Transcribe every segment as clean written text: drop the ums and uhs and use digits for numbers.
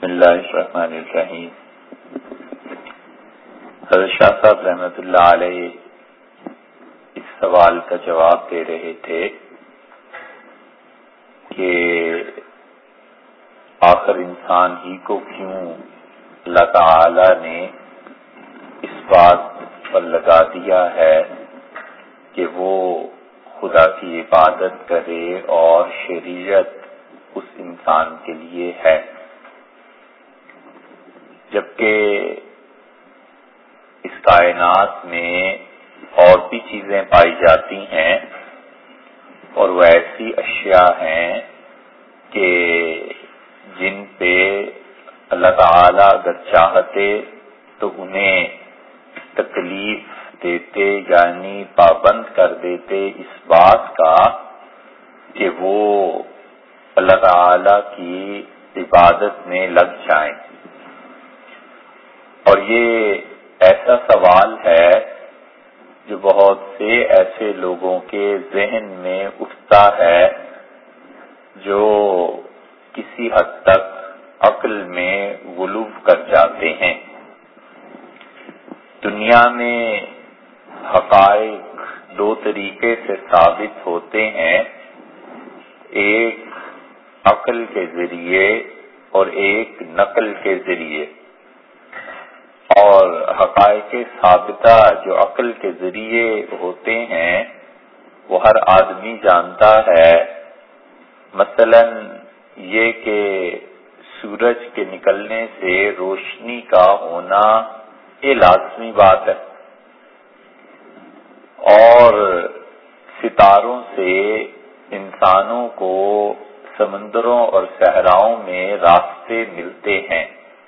بسم اللہ الرحمن الرحیم۔ حضرت شاہ صاحب رحمۃ اللہ علیہ اس سوال کا جواب دے رہے تھے کہ آخر انسان ہی کو کیوں اللہ تعالی نے اس بات پر لگا دیا ہے کہ وہ خدا کی عبادت کرے اور شریعت اس انسان کے لیے ہے، جبکہ اس کائنات میں اور بھی چیزیں پائی جاتی ہیں اور وہ ایسی اشیاء ہیں کہ جن پہ اللہ تعالی اگر چاہتے تو انہیں تکلیف دیتے، یعنی پابند کر دیتے اس بات کا کہ وہ اللہ تعالی کی عبادت میں لگ جائیں۔ اور یہ ایسا سوال ہے جو بہت سے ایسے لوگوں کے ذہن میں اٹھتا ہے جو کسی حد تک عقل میں غلو کر جاتے ہیں۔ دنیا میں حقائق دو طریقے سے ثابت ہوتے ہیں، ایک عقل کے ذریعے اور ایک نقل کے ذریعے۔ اور حقائق ثابتہ جو عقل کے ذریعے ہوتے ہیں وہ ہر آدمی جانتا ہے، مثلا یہ کہ سورج کے نکلنے سے روشنی کا ہونا یہ لازمی بات ہے، اور ستاروں سے انسانوں کو سمندروں اور صحراؤں میں راستے ملتے ہیں۔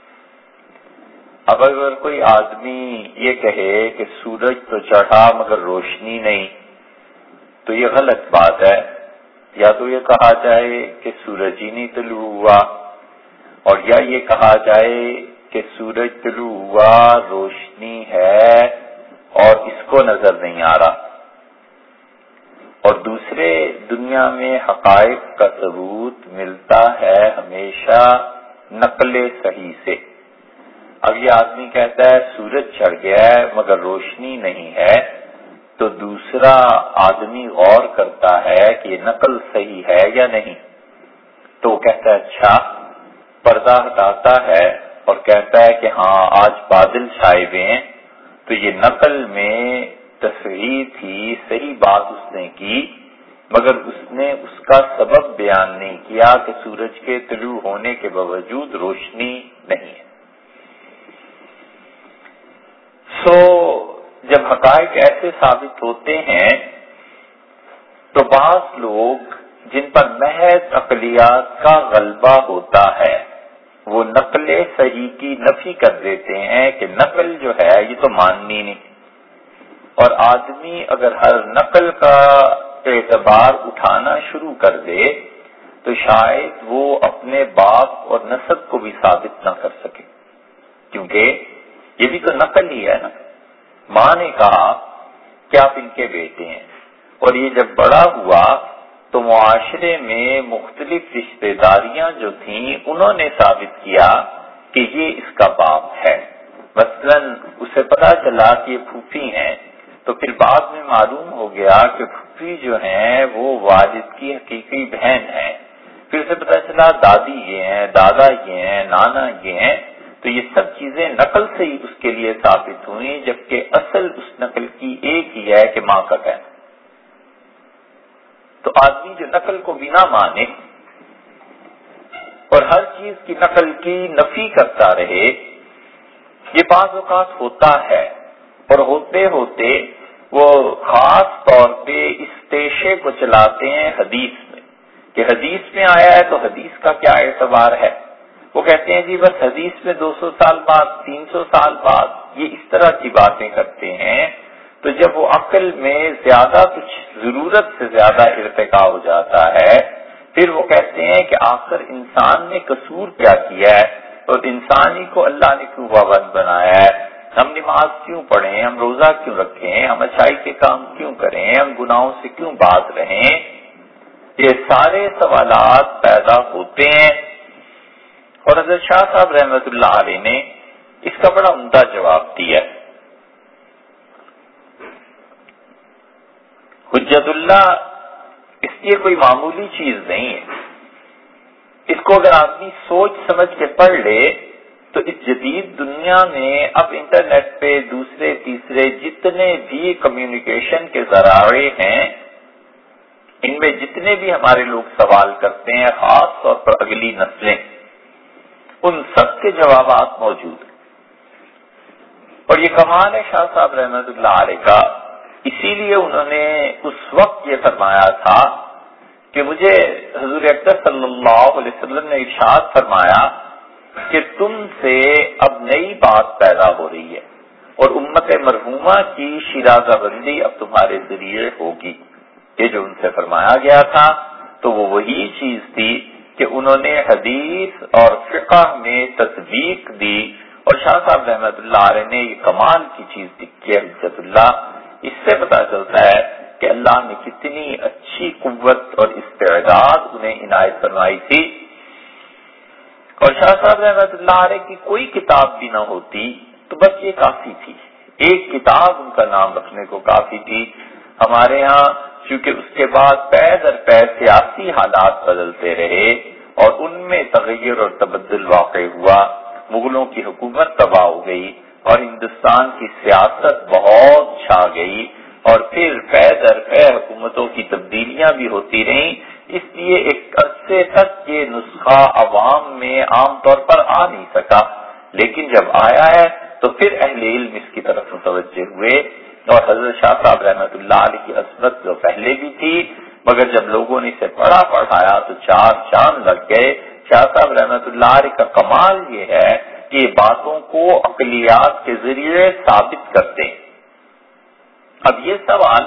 اب اگر کوئی آدمی یہ کہے کہ سورج تو چڑھا مگر روشنی نہیں تو یہ غلط بات ہے، یا تو یہ کہا جائے کہ سورج ہی نہیں طلوع ہوا، اور یا یہ کہا جائے کہ سورج طلوع ہوا، روشنی ہے اور اس کو نظر نہیں آ رہا۔ اور دوسرے دنیا میں حقائق کا ثبوت ملتا ہے ہمیشہ نقل صحیح سے۔ اب یہ آدمی کہتا ہے سورج چڑھ گیا ہے مگر روشنی نہیں ہے، تو دوسرا آدمی غور کرتا ہے کہ یہ نقل صحیح ہے یا نہیں، تو وہ کہتا ہے اچھا، پردہ ہٹاتا ہے اور کہتا ہے کہ ہاں آج بادل چھائے ہوئے ہیں، تو یہ نقل میں تصحیح تھی، صحیح بات اس نے کی، مگر اس نے اس کا سبب بیان نہیں کیا کہ سورج کے طلوع ہونے کے باوجود روشنی نہیں ہے۔ جب حقائق ایسے ثابت ہوتے ہیں تو بعض لوگ جن پر محض عقلیات کا غلبہ ہوتا ہے وہ نقل صحیح کی نفی کر دیتے ہیں کہ نقل جو ہے یہ تو ماننی نہیں، اور آدمی اگر ہر نقل کا اعتبار اٹھانا شروع کر دے تو شاید وہ اپنے باپ اور نسب کو بھی ثابت نہ کر سکے، کیونکہ یہ بھی تو نقل ہی ہے نا۔ ماں نے کہا کہ آپ ان کے بیٹے ہیں، اور یہ جب بڑا ہوا تو معاشرے میں مختلف رشتہ داریاں جو تھیں انہوں نے ثابت کیا کہ یہ اس کا باپ ہے۔ مثلا اسے پتا چلا کہ یہ پھوپھی ہیں، تو پھر بعد میں معلوم ہو گیا کہ پھوپھی جو ہیں وہ والد کی حقیقی بہن ہے، پھر اسے پتا چلا دادی یہ ہیں، دادا یہ ہیں، نانا یہ ہیں، تو یہ سب چیزیں نقل سے ہی اس کے لیے ثابت ہوئی، جبکہ اصل اس نقل کی ایک ہی ہے کہ ماں کا کہنا۔ تو آدمی جو نقل کو بنا مانے اور ہر چیز کی نقل کی نفی کرتا رہے، یہ بعض اوقات ہوتا ہے، اور ہوتے ہوتے وہ خاص طور پہ اس پیشے کو چلاتے ہیں حدیث میں، کہ حدیث میں آیا ہے تو حدیث کا کیا اعتبار ہے۔ وہ کہتے ہیں جی بس حدیث میں 200 سال بعد، 300 سال بعد، یہ اس طرح کی باتیں کرتے ہیں۔ تو جب وہ عقل میں زیادہ کچھ ضرورت سے زیادہ ارتقا ہو جاتا ہے، پھر وہ کہتے ہیں کہ آخر انسان نے قصور کیا کیا ہے، اور انسان ہی کو اللہ نے کیوں پابند بنایا ہے، ہم نماز کیوں پڑھیں، ہم روزہ کیوں رکھیں، ہم اچھائی کے کام کیوں کریں، ہم گناہوں سے کیوں باز رہیں۔ یہ سارے سوالات پیدا ہوتے ہیں اور حضرت شاہ صاحب رحمت اللہ علیہ نے اس کا بڑا عمدہ جواب دیا. حجت اللہ اس لیے کوئی معمولی چیز نہیں ہے. اس کو اگر آدمی سوچ سمجھ کے پڑھ لے تو اس جدید دنیا میں اب انٹرنیٹ پہ دوسرے تیسرے جتنے بھی کمیونیکیشن کے ذرائع ہیں، ان میں جتنے بھی ہمارے لوگ سوال کرتے ہیں، خاص طور پر اگلی نسلیں، ان سب کے جوابات موجود ہیں. اور یہ کمال ہے شاہ صاحب رحمت اللہ علیہ کا. اسی لیے انہوں نے اس وقت یہ فرمایا تھا کہ مجھے حضور اکرم صلی اللہ علیہ وسلم نے ارشاد فرمایا کہ تم سے اب نئی بات پیدا ہو رہی ہے اور امت مرحومہ کی شیرازہ بندی اب تمہارے ذریعے ہوگی. یہ جو ان سے فرمایا گیا تھا تو وہ وہی چیز تھی کہ انہوں نے حدیث اور فقہ میں تطبیق دی. اور شاہ صاحب رحمت اللہ علیہ نے یہ کمال کی چیز لکھی ہے حجت اللہ. اس سے پتہ چلتا ہے کہ اللہ نے کتنی اچھی قوت اور استعداد انہیں عنایت فرمائی تھی. اور شاہ صاحب رحمت اللہ علیہ کی کوئی کتاب بھی نہ ہوتی تو بس یہ کافی تھی. ایک کتاب ان کا نام رکھنے کو کافی تھی. ہمارے ہاں چونکہ اس کے بعد پے در پے سیاسی حالات بدلتے رہے اور ان میں تغیر اور تبدل واقع ہوا. مغلوں کی حکومت تباہ ہو گئی اور ہندوستان کی سیاست بہت چھا گئی اور پھر پے در پے حکومتوں کی تبدیلیاں بھی ہوتی رہیں. اس لیے ایک عرصے تک یہ نسخہ عوام میں عام طور پر آ نہیں سکا، لیکن جب آیا ہے تو پھر اہل علم اس کی طرف متوجہ ہوئے. اور حضرت شاہ صاحب رحمت اللہ علیہ کی عظمت جو پہلے بھی تھی، مگر جب لوگوں نے اسے پڑھایا تو چار چاند لگ گئے. شاہ صاحب رحمت اللہ علیہ کا کمال یہ ہے کہ یہ باتوں کو عقلیات کے ذریعے ثابت کرتے ہیں. اب یہ سوال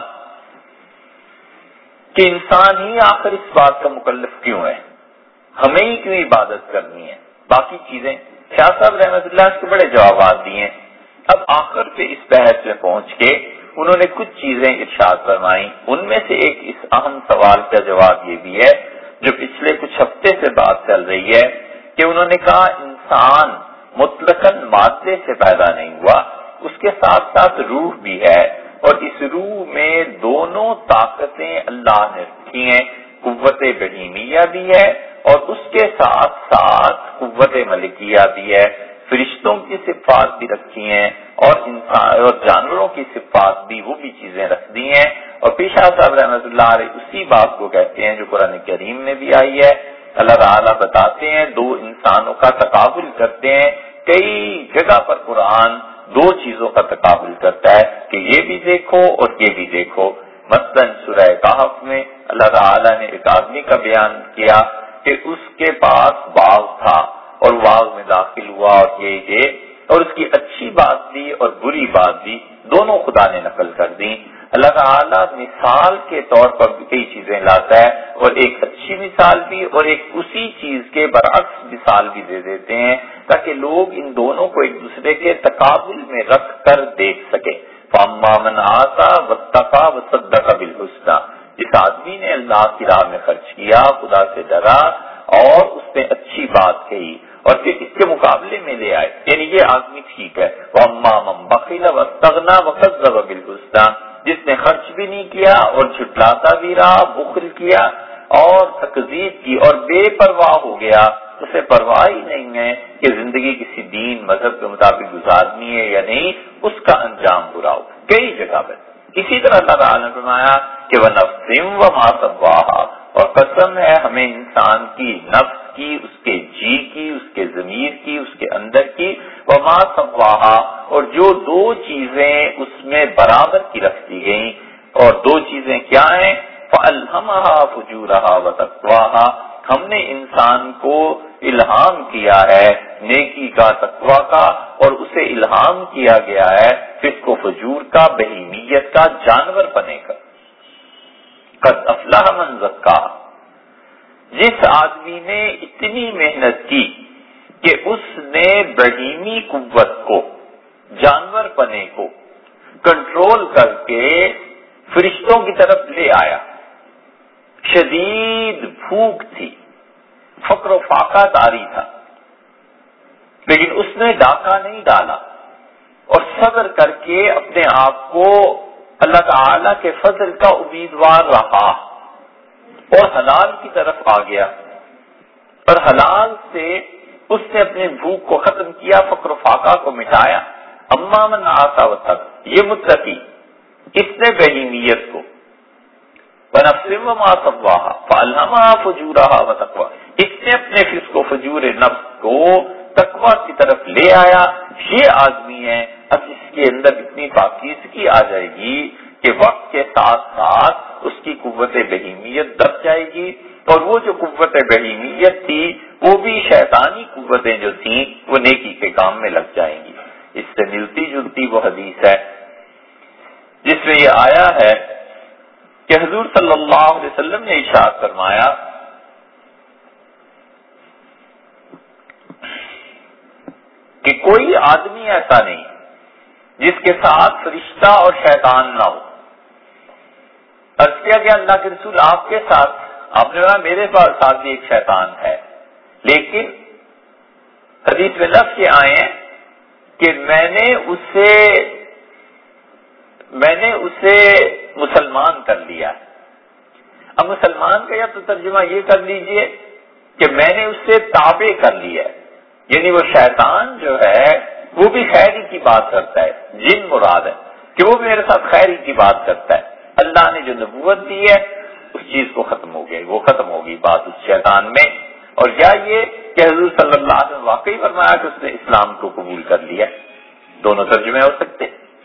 کہ انسان ہی آخر اس بات کا مکلف کیوں ہے، ہمیں ہی کیوں عبادت کرنی ہے، باقی چیزیں، شاہ صاحب رحمت اللہ اس کے بڑے جوابات دیے ہیں. اب آخر پہ اس بحث میں پہنچ کے انہوں نے کچھ چیزیں ارشاد فرمائیں. ان میں سے ایک اس اہم سوال کا جواب یہ بھی ہے جو پچھلے کچھ ہفتے سے بات چل رہی ہے کہ انہوں نے کہا انسان مطلقاً مادے سے پیدا نہیں ہوا، اس کے ساتھ ساتھ روح بھی ہے اور اس روح میں دونوں طاقتیں اللہ نے رکھی ہیں. قوت بہیمیہ بھی ہے اور اس کے ساتھ ساتھ قوت ملکیہ بھی ہے. فرشتوں کی صفات بھی رکھی ہیں اور انسان اور جانوروں کی صفات بھی، وہ بھی چیزیں رکھ دی ہیں. اور پھر شاہ صاحب رحمت اللہ علیہ اسی بات کو کہتے ہیں جو قرآن کریم میں بھی آئی ہے. اللہ تعالیٰ بتاتے ہیں دو انسانوں کا تقابل کرتے ہیں. کئی جگہ پر قرآن دو چیزوں کا تقابل کرتا ہے کہ یہ بھی دیکھو اور یہ بھی دیکھو. مثلاً سورہ کہف میں اللہ تعالیٰ نے ایک آدمی کا بیان کیا کہ اس کے پاس باغ تھا اور باغ میں داخل ہوا اور یہ اور اس کی اچھی بات بھی اور بری بات بھی دونوں خدا نے نقل کر دی. اللہ تعالیٰ مثال کے طور پر کئی چیزیں لاتا ہے اور ایک اچھی مثال بھی اور ایک اسی چیز کے برعکس مثال بھی دے دیتے ہیں تاکہ لوگ ان دونوں کو ایک دوسرے کے تقابل میں رکھ کر دیکھ سکیں. فَأَمَّا مَنْ آتَىٰ وَاتَّقَىٰ وَصَدَّقَ بِالْحُسْنَىٰ، جس آدمی نے اللہ کی راہ میں خرچ کیا، خدا سے ڈرا اور اس نے اچھی بات کہی اور پھر اس کے مقابلے میں لے آئے، یعنی یہ آدمی ٹھیک ہے. وَأَمَّا مَنْ بَخِلَ وَاسْتَغْنَىٰ وَكَذَّبَ بِالْحُسْنَىٰ، جس نے خرچ بھی نہیں کیا اور جھٹلاتا بھی رہا، بخل کیا اور تکذیب کی اور بے پرواہ ہو گیا، اسے پرواہ ہی نہیں ہے کہ زندگی کسی دین مذہب کے مطابق گزارنی ہے یا نہیں، اس کا انجام برا ہو. کئی جگہ پر اسی طرح اللہ تعالیٰ نے فرمایا کہ وَنَفْسٍ وَمَا سَوَّاهَا، اور قسم ہے ہمیں انسان کی نفس کی، اس کے جی کی، اس کے ضمیر کی، اس کے اندر کی، وَمَا سَوَّاهَا، اور جو دو چیزیں اس میں برابر کی رکھ دی گئیں. اور دو چیزیں کیا ہیں؟ فَأَلْهَمَهَا فُجُورَهَا وَتَقْوَاهَا، ہم نے انسان کو الہام کیا ہے نیکی کا، تقویٰ کا، اور اسے الہام کیا گیا ہے فسق و فجور کا، بہیمیت کا، جانور بنے کا. قد افلح من زکاہا، جس آدمی نے اتنی محنت کی کہ اس نے بہیمی قوت کو، جانور پنے کو کنٹرول کر کے فرشتوں کی طرف لے آیا. شدید بھوک تھی، فقر و فاقہ طاری تھا، لیکن اس نے ڈاکہ نہیں ڈالا اور صبر کر کے اپنے آپ کو اللہ تعالی کے فضل کا امیدوار رہا اور حلال کی طرف آ گیا، اور حلال سے اس نے اپنی بھوک کو ختم کیا، فقر و فاقہ کو مٹایا۔ اما من آتا وتق، یہ متقی، اس نے بہیمیت کو، ونفس وما سواہا فالہمہا فجورہا وتقواہا، اس نے اپنے فسق و فجور نفس کو تقوی کی طرف لے آیا۔ یہ آدمی ہے، اب اس کے اندر اتنی پاکیزگی آ جائے گی کہ وقت کے ساتھ ساتھ اس کی قوت بہیمیت دب جائے گی، اور وہ جو قوت بہیمیت تھی وہ بھی شیطانی قوتیں جو تھیں وہ نیکی کے کام میں لگ جائیں گی۔ اس سے ملتی جلتی وہ حدیث ہے جس میں یہ آیا ہے کہ حضور صلی اللہ علیہ وسلم نے ارشاد فرمایا کہ کوئی آدمی ایسا نہیں جس کے ساتھ فرشتہ اور شیطان نہ ہو۔ عرض کیا کہ اللہ کے رسول آپ کے ساتھ، آپ نے کہا میرے ساتھ بھی ایک شیطان ہے، لیکن حدیث میں لفظ یہ آئے ہیں کہ میں نے اسے مسلمان کر لیا۔ اب مسلمان کا یا تو ترجمہ یہ کر لیجئے کہ میں نے اسے تابع کر لیا، یعنی وہ شیطان جو ہے وہ بھی خیری کی بات کرتا ہے، جن مراد ہے کہ وہ میرے ساتھ خیری کی بات کرتا ہے۔ اللہ نے جو نبوت دی ہے اس چیز کو ختم ہو گئی، وہ ختم ہوگی بات اس شیطان میں، اور یا یہ کہ حضور صلی اللہ علیہ وسلم واقعی فرمایا کہ اس نے اسلام کو قبول کر لیا۔ دونوں ترجمے ہو سکتے۔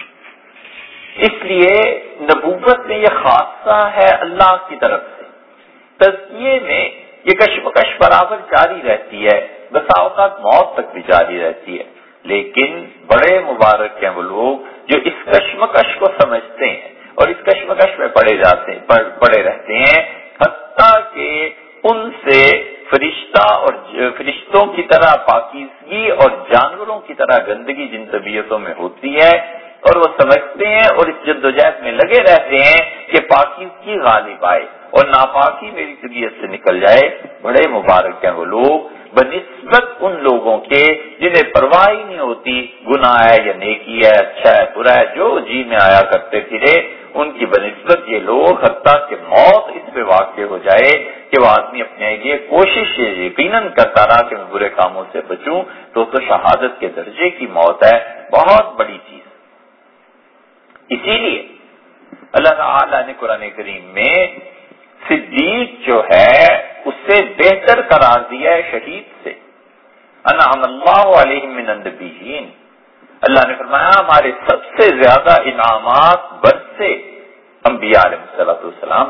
اس لیے نبوت میں یہ خاصہ ہے اللہ کی طرف سے۔ تزکیے میں یہ کشمکش برابر جاری رہتی ہے، بسا اوقات موت تک بھی جاری رہتی ہے، لیکن بڑے مبارک ہیں وہ لوگ جو اس کشمکش کو سمجھتے ہیں اور اس کشمکش میں پڑے رہتے ہیں، حتیٰ کہ ان سے فرشتہ اور فرشتوں کی طرح پاکیزگی اور جانوروں کی طرح گندگی جن طبیعتوں میں ہوتی ہے، اور وہ سمجھتے ہیں اور اس جدوجہد میں لگے رہتے ہیں کہ پاکیزگی غالب آئے اور ناپاکی میری طبیعت سے نکل جائے۔ بڑے مبارک ہیں وہ لوگ بنسبت ان لوگوں کے جنہیں پرواہ ہی نہیں ہوتی گناہ ہے یا نیکی ہے، اچھا ہے برا ہے، جو جی میں آیا کرتے پھرے، ان کی بنسبت یہ لوگ حتیٰ کہ موت اس پہ واقع ہو جائے کہ وہ آدمی اپنے لیے کوشش یقیناً کرتا رہا کہ میں برے کاموں سے بچوں، تو شہادت کے درجے کی موت ہے، بہت بڑی چیز۔ اسی لیے اللہ تعالی نے قرآن کریم میں صدیق جو ہے اس سے بہتر قرار دیا ہے شہید سے۔ انعم اللہ علیہم من النبیین، اللہ نے فرمایا ہمارے سب سے زیادہ انعامات برسے انبیاء علیہ السلام،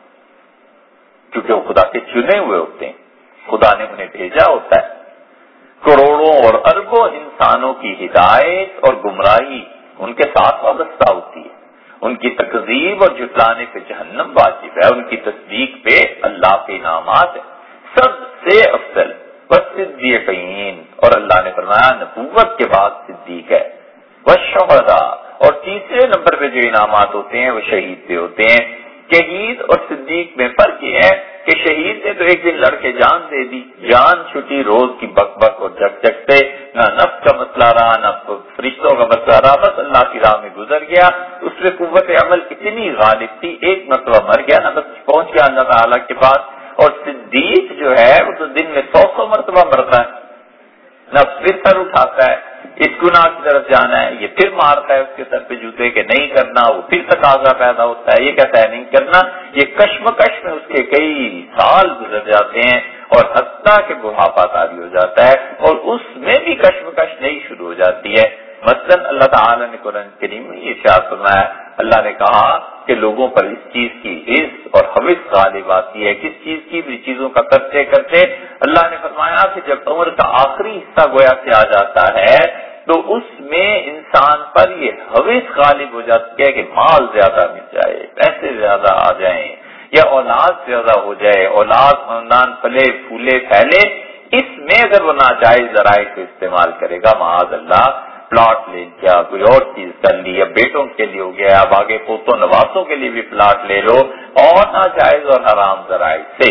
کیونکہ وہ خدا کے چنے ہوئے ہوتے ہیں، خدا نے انہیں بھیجا ہوتا ہے۔ کروڑوں اور اربوں انسانوں کی ہدایت اور گمراہی ان کے ساتھ وابستہ ہوتی ہے، ان کی تکذیب اور جھٹلانے پہ جہنم واجب ہے، ان کی تصدیق پہ اللہ کے انعامات ہے۔ سب سے افضل والصدیقین، اور اللہ نے فرمایا نبوت کے بعد صدیق ہے، والشہداء، اور تیسرے نمبر پہ جو انعامات ہوتے ہیں وہ شہید پہ ہوتے ہیں۔ شہید اور صدیق میں فرق یہ ہے کہ شہید نے تو ایک دن لڑ کے جان دے دی، جان چھٹی روز کی بک بک اور جگ جگ سے، نہ نفس کا مسئلہ رہا نہ فرشتوں کا مسئلہ رہا، بس اللہ کی راہ میں گزر گیا۔ اس میں قوت عمل اتنی غالب تھی، ایک مرتبہ مر گیا نہ بس پہنچ گیا اللہ تعالیٰ کے پاس۔ اور صدیق جو ہے وہ تو دن میں 100 مرتبہ مرتا ہے، نہ پھر سر اٹھاتا ہے اس گناہ کی طرف جانا ہے، یہ پھر مارتا ہے اس کے سر پہ جوتے کہ نہیں کرنا، وہ پھر تقاضا پیدا ہوتا ہے، یہ کہتا ہے نہیں کرنا، یہ کشمکش میں اس کے کئی سال گزر جاتے ہیں اور حتیٰ کہ بڑھاپا طاری ہو جاتا ہے، اور اس میں بھی کشمکش نہیں شروع ہو جاتی ہے۔ مثلاً اللہ تعالیٰ نے قرآن کریم میں یہ ارشاد فرمایا، اللہ نے کہا کہ لوگوں پر اس چیز کی حس اور حوث غالب آتی ہے، کس چیز کی بھی چیزوں کا کرتے کرتے اللہ نے فرمایا کہ جب عمر کا آخری حصہ گویا سے آ جاتا ہے تو اس میں انسان پر یہ حوث غالب ہو جاتی ہے کہ مال زیادہ مل جائے، پیسے زیادہ آ جائیں یا اولاد زیادہ ہو جائے، اولاد خاندان پلے پھولے پھیلے۔ اس میں اگر وہ ناجائز ذرائع کو استعمال کرے گا، معاذ اللہ پلاٹ لے لیا، کوئی اور چیز کر لی، اب بیٹوں کے لیے ہو گیا، اب آگے پوتوں نواسوں کے لیے بھی پلاٹ لے لو، اور ناجائز اور حرام ذرائع سے،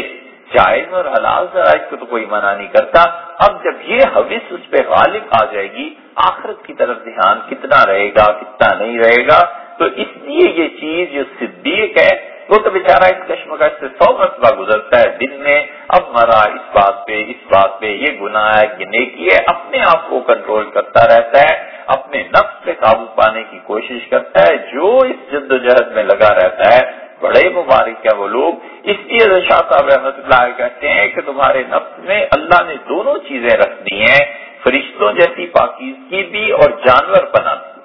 جائز اور حلال ذرائع کو تو کوئی منع نہیں کرتا. اب جب یہ حوث اس پہ غالب آ جائے گی، آخرت کی طرف دھیان کتنا رہے گا کتنا نہیں رہے گا. تو اس لیے یہ چیز جو صدیق ہے وہ تو بیچارہ اس کشمکش سے 100 مرتبہ گزرتا ہے دن میں، اب مرا اس بات پہ یہ گناہ ہے کہ نیکی ہے، اپنے آپ کو کنٹرول کرتا رہتا ہے، اپنے نفس پہ قابو پانے کی کوشش کرتا ہے. جو اس جد و جہد میں لگا رہتا ہے بڑے مبارک ہے وہ لوگ. اس لیے شاہ صاحب رحمۃ اللہ کہتے ہیں کہ تمہارے نفس میں اللہ نے دونوں چیزیں رکھ دی ہیں، فرشتوں جیسی پاکیزگی بھی اور جانور پنا بھی،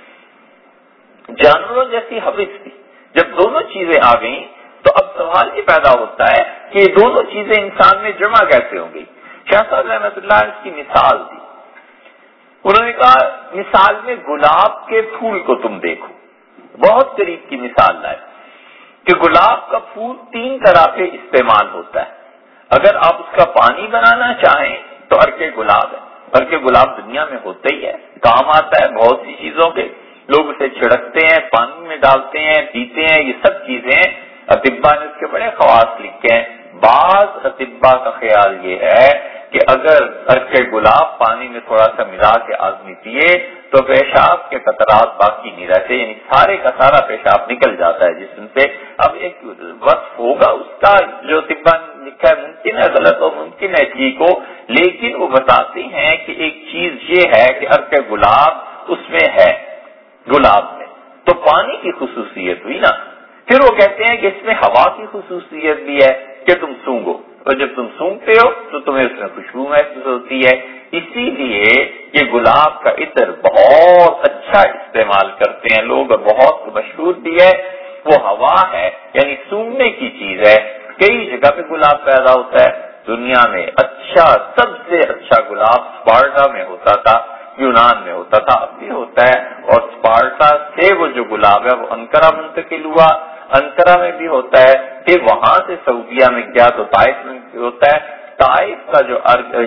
جانوروں جیسی حوث بھی. جب دونوں چیزیں آ گئیں تو اب سوال یہ پیدا ہوتا ہے کہ یہ دونوں چیزیں انسان میں جمع کیسے ہوں گی. شاہ صاحب رحمۃ اللہ اس کی مثال دی. انہوں نے کہا مثال میں گلاب کے پھول کو تم دیکھو، بہت قریب کی مثال لائے کہ گلاب کا پھول 3 طرح سے استعمال ہوتا ہے. اگر آپ اس کا پانی بنانا چاہیں تو ارکے گلاب ہے. ارکے گلاب دنیا میں ہوتا ہی ہے، کام آتا ہے بہت سی چیزوں کے. لوگ اسے چھڑکتے ہیں، پانی میں ڈالتے ہیں، پیتے ہیں، یہ سب چیزیں. اطباء نے اس کے بڑے خواص لکھے ہیں. بعض اطباء کا خیال یہ ہے کہ اگر ارکے گلاب پانی میں تھوڑا سا ملا کے آدمی پیے تو پیشاب کے قطرات باقی نہیں رہتے، یعنی سارے کا سارا پیشاب نکل جاتا ہے جسم سے. اب ایک وصف ہوگا اس کا جو طباء نے لکھا ہے، ممکن ہے غلط ہو ممکن ہے ٹھیک ہو، لیکن وہ بتاتے ہیں کہ ایک چیز یہ ہے کہ ارکے گلاب اس میں ہے، گلاب میں تو پانی کی خصوصیت ہوئی نا. پھر وہ کہتے ہیں کہ اس میں ہوا کی خصوصیت بھی ہے کہ تم سونگو، اور جب تم سونگتے ہو تو تمہیں اس میں خوشبو محسوس ہوتی ہے. اسی لیے یہ گلاب کا عطر بہت اچھا استعمال کرتے ہیں لوگ اور بہت مشہور بھی ہے. وہ ہوا ہے یعنی سونگنے کی چیز ہے. کئی جگہ پہ گلاب پیدا ہوتا ہے دنیا میں. اچھا سب سے اچھا گلاب اسپارٹا میں ہوتا تھا، یونان میں ہوتا تھا، اب بھی ہوتا ہے. اور اسپارٹا سے وہ جو گلاب ہے وہ انقرہ منتقل ہوا، انقرہ میں بھی ہوتا ہے. پھر وہاں سے سعودیہ میں گیا تو طائف میں بھی ہوتا ہے. طائف کا جو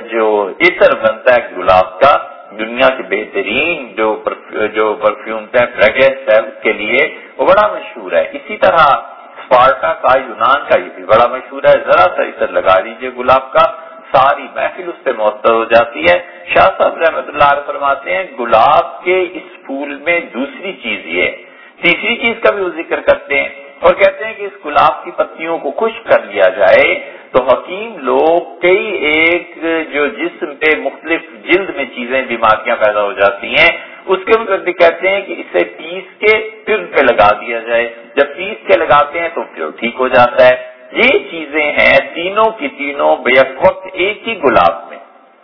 عطر بنتا ہے گلاب کا، دنیا کے بہترین جو پرفیومز ہیں، فریگرنس ہے اس کے لیے وہ بڑا مشہور ہے. اسی طرح اسپارٹا کا یونان کا یہ بھی بڑا مشہور ہے. ذرا سا عطر لگا دیجیے گلاب کا، ساری محفل اس سے معطر ہو جاتی ہے. شاہ صاحب رحمۃ اللہ علیہ فرماتے ہیں گلاب کے اس پھول میں دوسری چیز یہ ہے. تیسری چیز کا بھی وہ ذکر کرتے ہیں اور کہتے ہیں کہ اس گلاب کی پتیوں کو خشک کر لیا جائے تو حکیم لوگ کئی ایک جو جسم پہ مختلف جلد میں چیزیں بیماریاں پیدا ہو جاتی ہیں اس کے متعلق کہتے ہیں کہ اسے پیس کے پھر پہ لگا دیا جائے. جب پیس کے لگاتے ہیں تو پھر ٹھیک ہو جاتا ہے. یہ چیزیں ہیں تینوں کی تینوں بیک وقت ایک ہی گلاب میں.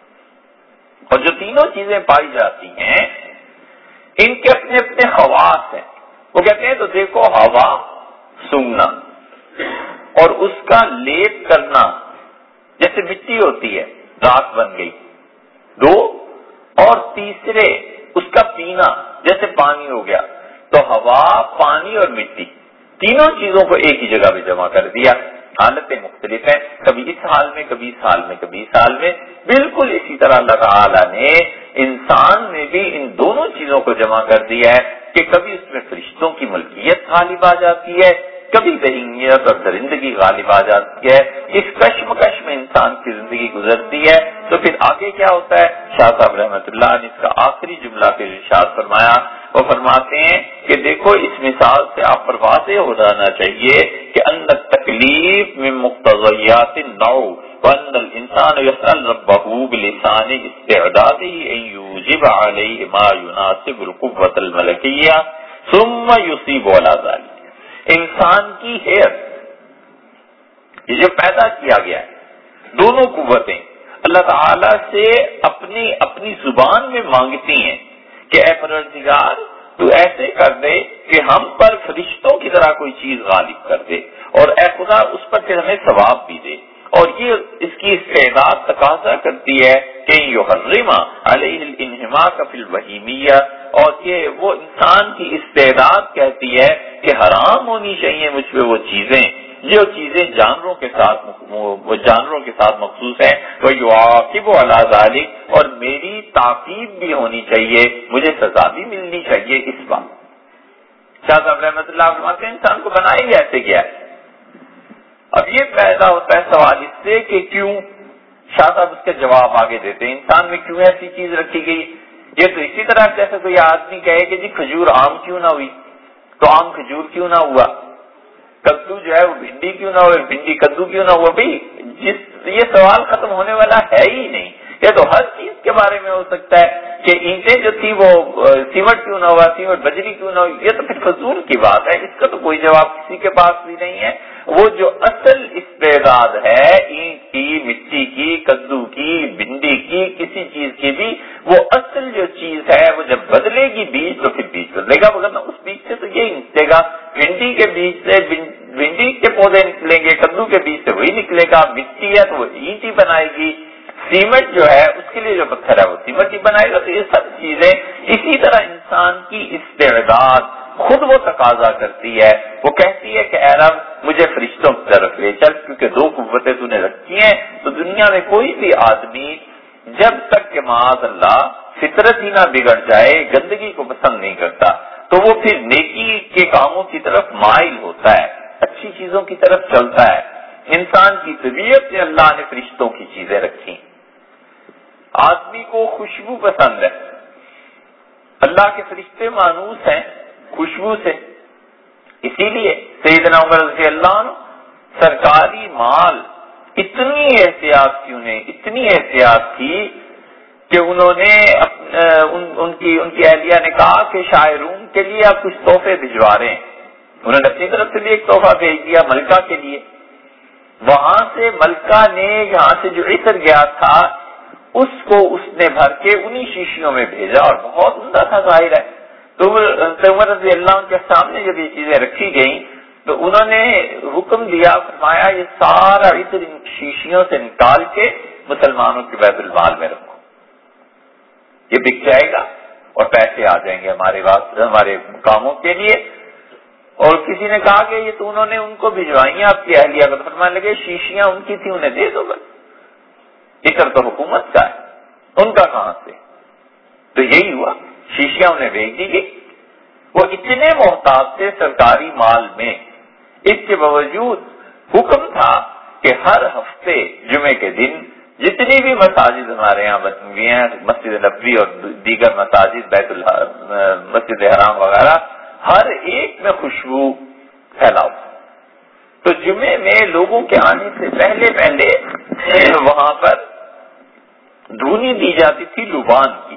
اور جو تینوں چیزیں پائی جاتی ہیں ان کے اپنے اپنے خواص ہیں. وہ کہتے ہیں تو دیکھو ہوا سونگنا اور اس کا لیپ کرنا جیسے مٹی ہوتی ہے رات بن گئی، 2 اور تیسرے اس کا پینا جیسے پانی ہو گیا. تو ہوا، پانی اور مٹی تینوں چیزوں کو ایک ہی جگہ پہ جمع کر دیا. حالتیں مختلف ہیں، کبھی اس حال میں کبھی اس حال میں کبھی اس حال میں. بالکل اسی طرح اللہ تعالی نے انسان میں بھی ان دونوں چیزوں کو جمع کر دیا ہے کہ کبھی اس میں فرشتوں کی ملکیت غالب آ جاتی ہے، کبھی بہیمیت اور درندگی غالب آ جاتی ہے. اس کشمکش میں انسان کی زندگی گزرتی ہے. تو پھر آگے کیا ہوتا ہے؟ شاہ صاحب رحمۃ اللہ نے اس کا آخری جملہ پھر ارشاد فرمایا. وہ فرماتے ہیں کہ دیکھو اس مثال سے آپ پر واضح ہو جانا چاہیے کہ ان التکلیف من مقتضیات النوع وان الانسان یسأل ربه بلسان استعداده ان یوجب علیہ ما یناسب القوة الملکیہ ثم یصیب على ذلك. انسان کی حیث یہ جو پیدا کیا گیا ہے دونوں قوتیں اللہ تعالی سے اپنی زبان میں مانگتی ہیں کہ اے پروردگار تو ایسے کر دے کہ ہم پر فرشتوں کی طرح کوئی چیز غالب کر دے، اور اے خدا اس پر پھر ہمیں ثواب بھی دے. اور یہ اس کی استعداد تقاضا کرتی ہے کہ یحرم علیہ الانہماک فی البہیمیہ، اور کہ وہ انسان کی استعداد کہتی ہے کہ حرام ہونی چاہیے مجھ پہ وہ چیزیں جو چیزیں جانوروں کے ساتھ مخصوص ہیں. وہ یعاقب علی ذلک، اور میری تعقیب بھی ہونی چاہیے، مجھے سزا بھی ملنی چاہیے اس بات. شاہ صاحب رحمۃ اللہ فرماتے ہیں انسان کو بنایا ہی ایسے گیا ہے اب یہ پیدا ہوتا ہے سوال اس سے کہ کیوں، شاہ صاحب اس کا جواب آگے دیتے ہیں، انسان میں کیوں ایسی چیز رکھی گئی؟ یہ تو اسی طرح جیسے کوئی آدمی کہے کہ جی کھجور آم کیوں نہ ہوئی، تو آم کھجور کیوں نہ ہوا، کدو جو ہے وہ بھنڈی کیوں نہ ہوئے، بھنڈی کدو کیوں نہ ہوا؟ بھائی یہ سوال ختم ہونے والا ہے ہی نہیں، یہ تو ہر چیز کے بارے میں ہو سکتا ہے کہ اینٹیں جو تھی وہ سیمنٹ کیوں نہ ہوا، سیمنٹ بجری کیوں نہ ہوئی، یہ تو پھر فضول کی بات ہے، اس کا تو کوئی جواب کسی کے پاس بھی نہیں ہے۔ وہ جو اصل استعداد ہے اینٹ کی، مٹی کی، کدو کی، بھنڈی کی، کسی چیز کی بھی، وہ اصل جو چیز ہے وہ جب بدلے گی بیج تو پھر بیج بدلے گا، مگر اس بیج سے تو یہی نکلے گا، بھنڈی کے بیج سے بھنڈی کے پودے نکلیں گے، کدو کے بیج سے وہی نکلے گا، مٹی ہے تو وہ اینٹ ہی بنائے گی، سیمنٹ جو ہے اس کے لیے جو پتھر ہے وہ سیمنٹ ہی بنائے گا۔ تو یہ سب چیزیں اسی طرح انسان کی استعداد خود وہ تقاضا کرتی ہے، وہ کہتی ہے کہ اے رب مجھے فرشتوں کی طرف لے چل، کیونکہ دو قوتیں تو نے رکھی ہیں۔ تو دنیا میں کوئی بھی آدمی جب تک کہ معاذ اللہ فطرت ہی نہ بگڑ جائے، گندگی کو پسند نہیں کرتا، تو وہ پھر نیکی کے کاموں کی طرف مائل ہوتا ہے، اچھی چیزوں کی طرف چلتا ہے۔ انسان کی طبیعت میں اللہ نے فرشتوں کی چیزیں رکھی۔ آدمی کو خوشبو پسند ہے، اللہ کے فرشتے مانوس ہیں خوشبو سے، اسی لیے سیدنا عمر رضی اللہ عنہ سرکاری مال اتنی احتیاط کی، انہیں اتنی احتیاط کی کہ انہوں نے ان کی اہلیہ نے کہا کہ شاہ روم کے لیے آپ کچھ تحفے بھجوا رہے ہیں، انہوں نے اپنی طرف سے بھی ایک تحفہ بھیج دیا ملکہ کے لیے، وہاں سے ملکہ نے یہاں سے جو عطر گیا تھا اس کو اس نے بھر کے انہی شیشیوں میں بھیجا، اور بہت عمدہ تھا ظاہر ہے۔ تو عمر رضی اللہ عنہ کے سامنے جب یہ چیزیں رکھی گئیں تو انہوں نے حکم دیا، فرمایا یہ سارا عطر ان شیشیوں سے نکال کے مسلمانوں کے بیت المال میں رکھو، یہ بک جائے گا اور پیسے آ جائیں گے ہمارے کاموں کے لیے۔ اور کسی نے کہا کہ یہ تو انہوں نے ان کو بھجوائی آپ کی اہلیہ کو، فرمانے لگے شیشیاں ان کی تھی، انہیں دے دو بس، عطر تو حکومت کا ہے، ان کا کہاں سے؟ تو یہی ہوا، شیشیاں انہیں بھیج دی گئی۔ وہ اتنے محتاط تھے سرکاری مال میں، اس کے باوجود حکم تھا کہ ہر ہفتے جمعے کے دن جتنی بھی مساجد ہمارے یہاں بنی ہیں، مسجد نبوی اور دیگر مساجد، بیت مسجد حرام وغیرہ، ہر ایک میں خوشبو پھیلاؤ۔ تو جمعے میں لوگوں کے آنے سے پہلے وہاں پر دھونی دی جاتی تھی لبان کی،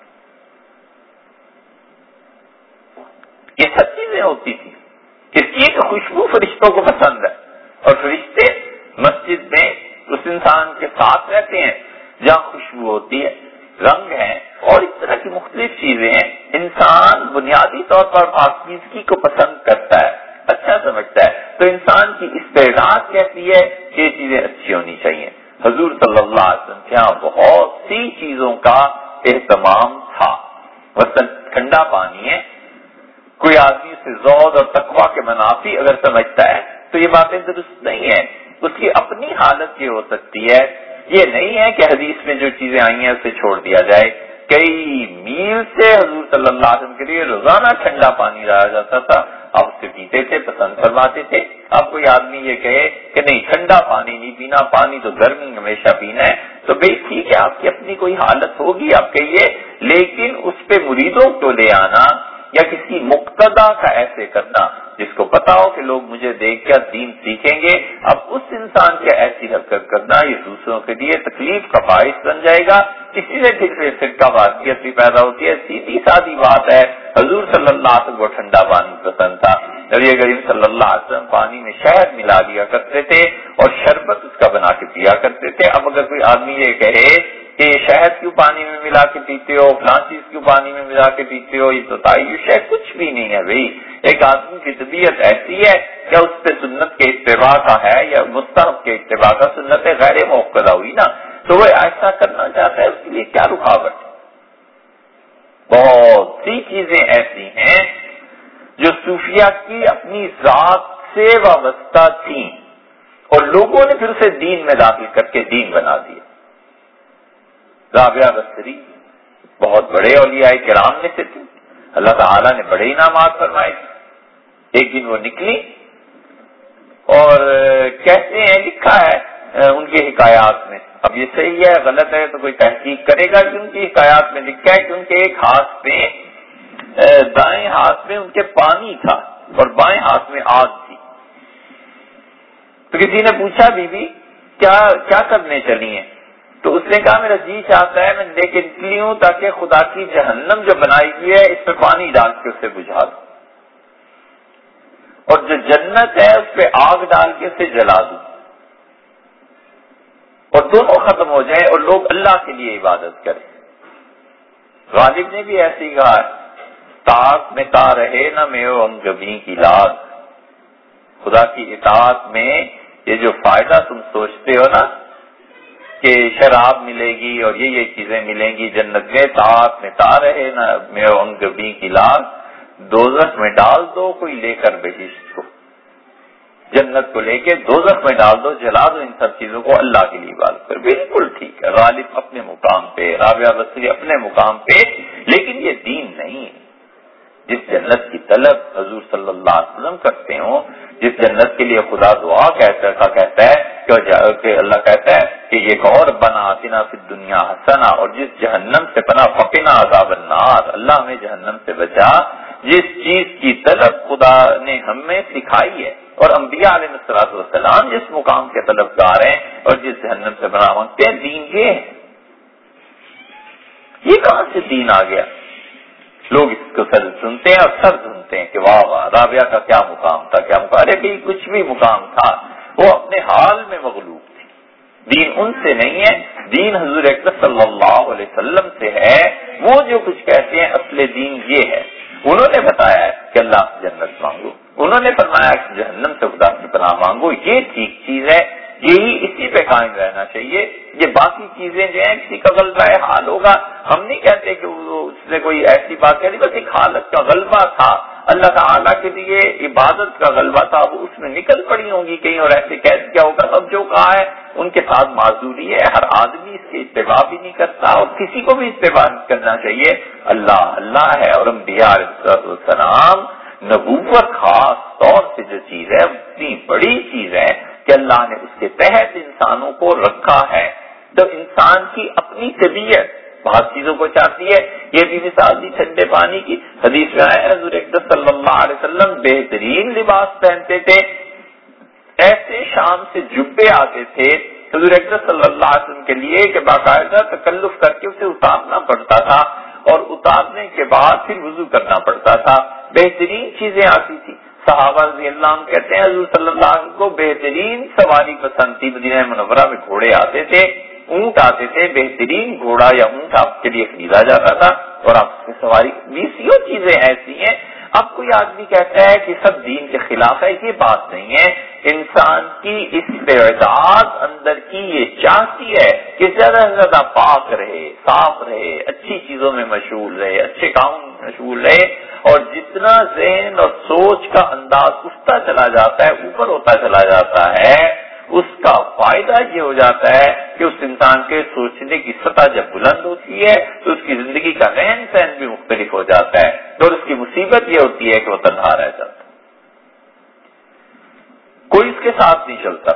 یہ سب چیزیں ہوتی تھی، اس لیے کہ خوشبو فرشتوں کو پسند ہے، اور فرشتے مسجد میں اس انسان کے ساتھ رہتے ہیں جہاں خوشبو ہوتی ہے، رنگ ہے اور اس طرح کی مختلف چیزیں ہیں۔ انسان بنیادی طور پر پاکیزگی کو پسند کرتا ہے، اچھا سمجھتا ہے، تو انسان کی استعداد کہتی ہے کہ یہ چیزیں اچھی ہونی چاہیے۔ حضور صلی اللہ علیہ وسلم کے یہاں بہت سی چیزوں کا اہتمام تھا، مثلا ٹھنڈا پانی ہے، کوئی آدمی اسے زہد اور تقویٰ کے منافی اگر سمجھتا ہے تو یہ باتیں درست نہیں ہے، اس کی اپنی حالت یہ ہو سکتی ہے، یہ نہیں ہے کہ حدیث میں جو چیزیں آئی ہیں اسے چھوڑ دیا جائے۔ کئی میل سے حضور صلی اللہ علیہ وسلم کے لیے روزانہ ٹھنڈا پانی لایا جاتا تھا، آپ اسے پیتے تھے، پسند فرماتے تھے۔ اب کوئی آدمی یہ کہے کہ نہیں ٹھنڈا پانی نہیں پینا، پانی تو گرمی ہمیشہ پینا ہے، تو بھائی ٹھیک ہے، آپ کی اپنی کوئی حالت ہوگی، آپ کہیے، لیکن اس پہ مریدوں کو لے آنا یا کسی مقتدا کا ایسے کرنا جس کو پتا ہو کہ لوگ مجھے دیکھ کر دین سیکھیں گے، اب اس انسان کے ایسی حرکت کرنا یہ دوسروں کے لیے تکلیف کا باعث بن جائے گا، اسی سے فرقہ واریت بھی پیدا ہوتی ہے۔ سیدھی سادی بات ہے، حضور صلی اللہ علیہ وسلم کو ٹھنڈا پانی پسند تھا، نبی کریم صلی اللہ علیہ وسلم پانی میں شہد ملا دیا کرتے تھے اور شربت اس کا بنا کے پیا کرتے تھے۔ اب اگر کوئی آدمی یہ کہے کہ شہد کیوں پانی میں ملا کے پیتے ہو، فلاں چیز کیوں پانی میں ملا کے پیتے ہو، یہ تو یہ شہد کچھ بھی نہیں ہے بھائی، ایک آدمی کی طبیعت ایسی ہے، کیا اس پہ سنت کے اتباع کا ہے یا مستحب کے اتباع کا؟ سنت غیر موقدہ ہوئی نا، تو وہ ایسا کرنا چاہتا ہے، اس کے لیے کیا رکاوٹ ہے؟ بہت سی چیزیں ایسی ہیں جو صوفیہ کی اپنی ذات سے وابستہ تھیں اور لوگوں نے پھر اسے دین میں داخل کر کے دین بنا دیا۔ رابعہ بصری بہت بڑے اولیاء کرام میں سے تھی، اللہ تعالیٰ نے بڑے انعامات فرمائے۔ ایک دن وہ نکلی اور کہتے ہیں لکھا ہے ان کی حکایات میں، اب یہ صحیح ہے غلط ہے تو کوئی تحقیق کرے گا، کہ ان کی حکایات میں لکھا ہے کہ ان کے ایک ہاتھ پہ دائیں ہاتھ میں ان کے پانی تھا اور بائیں ہاتھ میں آگ تھی۔ تو کسی نے پوچھا بی بی کیا کرنے چلی ہیں؟ تو اس نے کہا میرا جی چاہتا ہے میں لے کے نکلی ہوں تاکہ خدا کی جہنم جو بنائی ہوئی ہے اس پہ پانی ڈال کے اسے بجھا دوں، اور جو جنت ہے اس پہ آگ ڈال کے اسے جلا دوں، اور دونوں ختم ہو جائیں اور لوگ اللہ کے لیے عبادت کریں۔ غالب نے بھی ایسے ہی کہا، طاعت میں تا رہے نہ میو ہم جبیں کی لاگ، خدا کی اطاعت میں یہ جو فائدہ تم سوچتے ہو نا کہ شراب ملے گی اور یہ چیزیں ملیں گی جنت میں، طاعت میں تا رہے نہ میو ہم جبیں کی لاگ، دوزخ میں ڈال دو کوئی لے کر بہشت کو، جنت کو لے کے دوزخ میں ڈال دو، جلا دو ان سب چیزوں کو، اللہ کے لیے بات کر۔ بالکل ٹھیک ہے، غالب اپنے مقام پہ، رابعہ بصری اپنے مقام پہ، لیکن یہ دین نہیں ہے۔ جس جنت کی طلب حضور صلی اللہ علیہ وسلم کرتے ہوں، جس جنت کے لیے خدا دعا کہتا ہے کہ اللہ کہتا ہے کہ یہ کہو ربنا آتنا فی الدنیا حسنہ، اور جس جہنم سے پناہ فقنا عذاب النار، اللہ ہمیں جہنم سے بچا، جس چیز کی طلب خدا نے ہمیں سکھائی ہے، اور انبیاء علیہ السلام جس مقام کے طلبگار ہیں اور جس جہنم سے پناہ مانگتے ہیں، دین یہ ہے۔ یہ کہاں سے دین آ گیا؟ لوگ اس کو سنتے ہیں اور سر سنتے ہیں کہ واہ واہ رابعہ کا کیا مقام تھا، کیا مقام، ارے بھائی کچھ بھی مقام تھا، وہ اپنے حال میں مغلوب تھی۔ دین ان سے نہیں ہے، دین حضور اکرم صلی اللہ علیہ وسلم سے ہے۔ وہ جو کچھ کہتے ہیں اصل دین یہ ہے، انہوں نے بتایا ہے کہ اللہ سے جنت مانگو، انہوں نے فرمایا کہ جہنم سے خدا کی پناہ مانگو، یہ ٹھیک چیز ہے، یہی اسی پہ قائم رہنا چاہیے۔ یہ باقی چیزیں جو ہیں کسی کا غلبہ حال ہوگا، ہم نہیں کہتے کہ اس نے کوئی ایسی بات کہہ دی، بس ایک حالت کا غلبہ تھا، اللہ تعالیٰ کے لیے عبادت کا غلبہ تھا، وہ اس میں نکل پڑی ہوں گی کہیں اور ایسے کہہ کیا ہوگا۔ اب جو کہا ہے ان کے ساتھ معذوری ہے، ہر آدمی اس کی اتباع بھی نہیں کرتا اور کسی کو بھی اتباع کرنا چاہیے۔ اللہ ہے، اور انبیاء علیہ السلام نبوت خاص طور سے جو چیز ہے اتنی بڑی چیز ہے کہ اللہ نے اس کے تحت انسانوں کو رکھا ہے۔ تو انسان کی اپنی طبیعت بہت چیزوں کو چاہتی ہے، یہ بھی مثال دی ٹھنڈے پانی کی، حدیث میں آیا حضور اکرم صلی اللہ علیہ وسلم بہترین لباس پہنتے تھے، ایسے شام سے جبے آتے تھے حضور اکرم صلی اللہ علیہ وسلم کے لیے کہ باقاعدہ تکلف کر کے اسے اتارنا پڑتا تھا، اور اتارنے کے بعد پھر وضو کرنا پڑتا تھا، بہترین چیزیں آتی تھی۔ صحابہ رضی اللہ عنہ کہتے ہیں حضور صلی اللہ علیہ وسلم کو بہترین سواری پسند تھی، مدینہ منورہ میں گھوڑے آتے تھے، اونٹ آتے تھے، بہترین گھوڑا یا اونٹ آپ کے لیے خریدا جاتا تھا اور آپ اس کی سواری، بیسیوں چیزیں ایسی ہیں۔ اب کوئی آدمی کہتا ہے کہ سب دین کے خلاف ہے، یہ بات نہیں ہے۔ انسان کی استعداد اندر کی یہ چاہتی ہے کہ زیادہ سے زیادہ پاک رہے، صاف رہے، اچھی چیزوں میں مشغول رہے، اچھے کاموں میں مشغول رہے، اور جتنا ذہن اور سوچ کا انداز اٹھتا چلا جاتا ہے، اوپر ہوتا چلا جاتا ہے، اس کا فائدہ یہ ہو جاتا ہے کہ اس انسان کے سوچنے کی سطح جب بلند ہوتی ہے تو اس کی زندگی کا رہن سہن بھی مختلف ہو جاتا ہے، اور اس کی مصیبت یہ ہوتی ہے کہ وہ تنہا رہ جاتا ہے، کوئی اس کے ساتھ نہیں چلتا،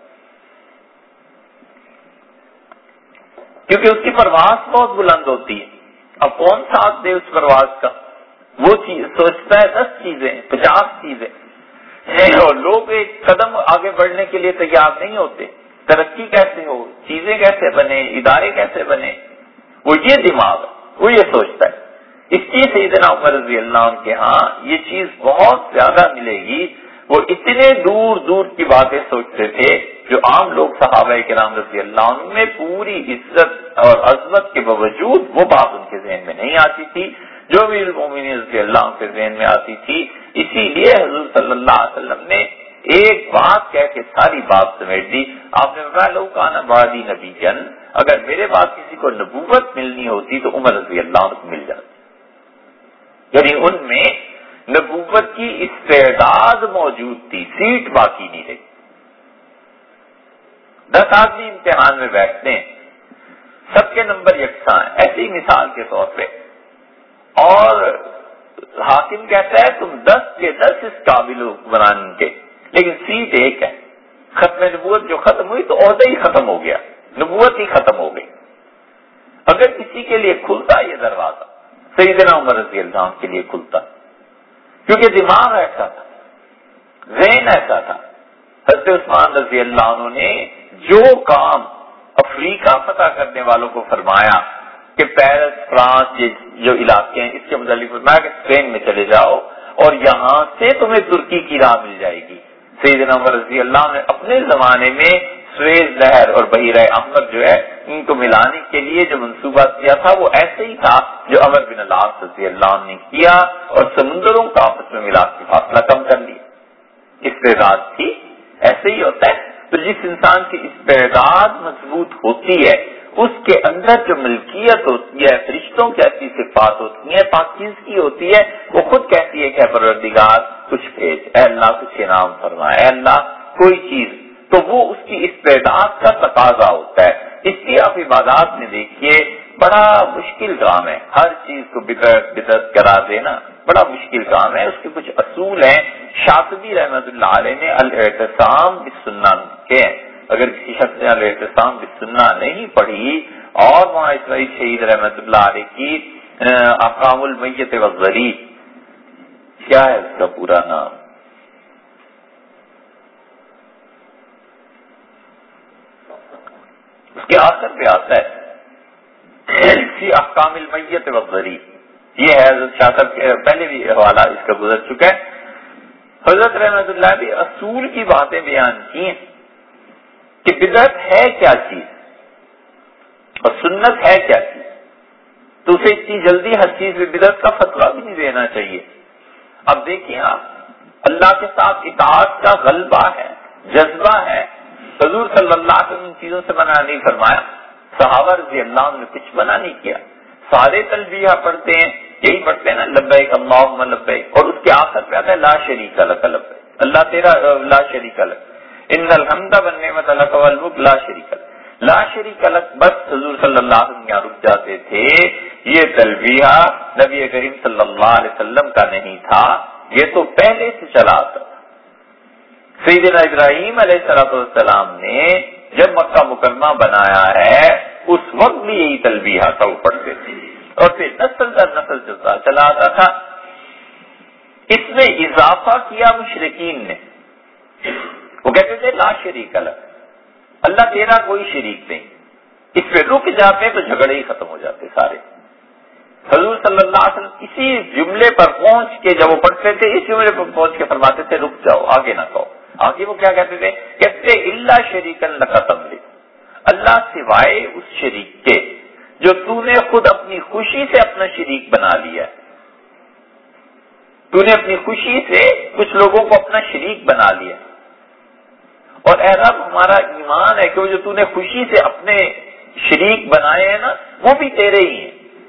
کیونکہ اس کی پرواز بہت بلند ہوتی ہے۔ اب کون ساتھ دے اس پرواز کا؟ وہ چیز سوچتا ہے 10 چیزیں 50 چیزیں، اور لوگ ایک قدم آگے بڑھنے کے لیے تیار نہیں ہوتے، ترقی کیسے ہو، چیزیں کیسے بنے، ادارے کیسے بنے، وہ یہ دماغ وہ یہ سوچتا ہے۔ اس چیز سیدنا عمر رضی اللہ عنہ کے ہاں یہ چیز بہت زیادہ ملے گی، وہ اتنے دور دور کی باتیں سوچتے تھے جو عام لوگ صحابہ کرام رضی اللہ عنہ میں پوری عزت اور عظمت کے باوجود وہ بات ان کے ذہن میں نہیں آتی تھی، جو بھی المومنین رضی اللہ عنہ کے ذہن میں آتی تھی۔ اسی لیے حضور صلی اللہ علیہ وسلم نے ایک بات کہہ کے ساری بات سمیٹ دی۔ آپ نے فرمایا لو کان بعدی نبی جن، اگر میرے بعد کسی کو نبوت ملنی ہوتی تو عمر رضی اللہ عنہ کو مل جاتی، یعنی ان میں نبوت کی استعداد موجود تھی، سیٹ باقی نہیں رہی۔ 10 آدمی امتحان میں بیٹھتے ہیں، سب کے نمبر یکساں ہیں، ایسی مثال کے طور پہ، اور حاکم کہتا ہے تم 10 کے 10 اس قابل حکمران کے، لیکن سیٹ ایک ہے. ختم نبوت جو ختم ہوئی تو عہدہ ہی ختم ہو گیا, نبوت ہی ختم ہو گئی. اگر کسی کے لیے کھلتا یہ دروازہ, سیدنا عمر رضی اللہ عنہ کے لیے کھلتا, کیونکہ دماغ ایسا تھا, ذہن ایسا تھا. حضرت عثمان رضی اللہ عنہ نے جو کام افریقہ فتح کرنے والوں کو فرمایا کہ پیرس, فرانس جو علاقے ہیں اس کے متعلق فرمایا کہ اسپین میں چلے جاؤ اور یہاں سے تمہیں ترکی کی راہ مل جائے گی. سیدنا عمر رضی اللہ عنہ نے اپنے زمانے میں سویز نہر اور بحیرہ احمر جو ہے ان کو ملانے کے لیے جو منصوبہ کیا تھا وہ ایسے ہی تھا جو عمر بن العاص رضی اللہ عنہ نے کیا, اور سمندروں کا آپس میں ملا کے فاصلہ کم کر لیا. استعداد تھی, ایسے ہی ہوتا ہے. تو جس انسان کی استعداد مضبوط ہوتی ہے اس کے اندر جو ملکیت ہوتی ہے, فرشتوں کی ایسی صفات ہوتی ہیں, پاکیزگی ہوتی ہے, وہ خود کہتی ہے کہ پروردگار کچھ بھیج, اے اللہ کچھ انعام فرمائے, اے اللہ کوئی چیز, تو وہ اس کی استعداد کا تقاضا ہوتا ہے. اس لیے آپ عبادات میں دیکھیے بڑا مشکل کام ہے, ہر چیز کو بدعت کرا دینا بڑا مشکل کام ہے. اس کے کچھ اصول ہیں. شاطبی رحمۃ اللہ علیہ نے الاعتصام بالسنہ کے, اگر کسی شخص نے الاعتصام بالسنہ نہیں پڑھی, اور وہاں اسماعیل شہید رحمۃ اللہ علیہ کی احکام المیت والغریب, کیا ہے اس کا پورا نام, اس کے آخر پہ آتا ہے فی احکام المیت والغریب. یہ ہے حضرت شاہ صاحب کے پہلے بھی حوالہ اس کا گزر چکا ہے. حضرت رحمۃ اللہ بھی اصول کی باتیں بیان کی ہیں کہ بدعت ہے کیا چیز اور سنت ہے کیا چیز, تو اسے اتنی جلدی ہر چیز میں بدعت کا فتویٰ بھی نہیں دینا چاہیے. اب دیکھیں آپ, اللہ کے ساتھ اطاعت کا غلبہ ہے, جذبہ ہے. حضور صلی اللہ علیہ وسلم ان چیزوں سے منع نہیں فرمایا, صحابہ رضی اللہ عنہ نے کچھ منع نہیں کیا. سارے تلبیہ پڑھتے ہیں, یہی پڑھتے ہیں نا, لبیک اللہم لبیک, اور اس کے آخر پہ آتا ہے لا شریک لک لبیک, اللہ تیرا لا شریک لک, ان الحمد والنعمت لک والملک لا شریک لک, لا شریک لک. بس حضور صلی اللہ علیہ وسلم یہاں رک جاتے تھے. یہ تلبیہ نبی کریم صلی اللہ علیہ وسلم کا نہیں تھا, یہ تو پہلے سے چلا تھا. سیدنا ابراہیم علیہ السلام نے جب مکہ مکرمہ بنایا ہے اس وقت بھی یہی تلبیہ تھا, وہ پڑھتے تھے, اور پھر نسل در نسل چلا آتا تھا. اس میں اضافہ کیا مشرکین نے, وہ کہتے تھے لا شریک لک, اللہ تیرا کوئی شریک نہیں. اس پہ رک جاتے تو جھگڑے ہی ختم ہو جاتے سارے. حضور صلی اللہ علیہ وسلم اسی جملے پر پہنچ کے جب وہ پڑھتے تھے, اس جملے پر پہنچ کے فرماتے تھے رک جاؤ, آگے نہ کہو. آگے وہ کیا کہتے تھے, کہتے اللہ شریکن لک تملک, اللہ سوائے اس شریک کے جو تو نے خود اپنی خوشی سے اپنا شریک بنا لیا. تو نے اپنی خوشی سے کچھ لوگوں کو اپنا شریک بنا لیا, اور اے رب ہمارا ایمان ہے کہ وہ جو تو نے خوشی سے اپنے شریک بنائے ہیں نا وہ بھی تیرے ہی ہیں,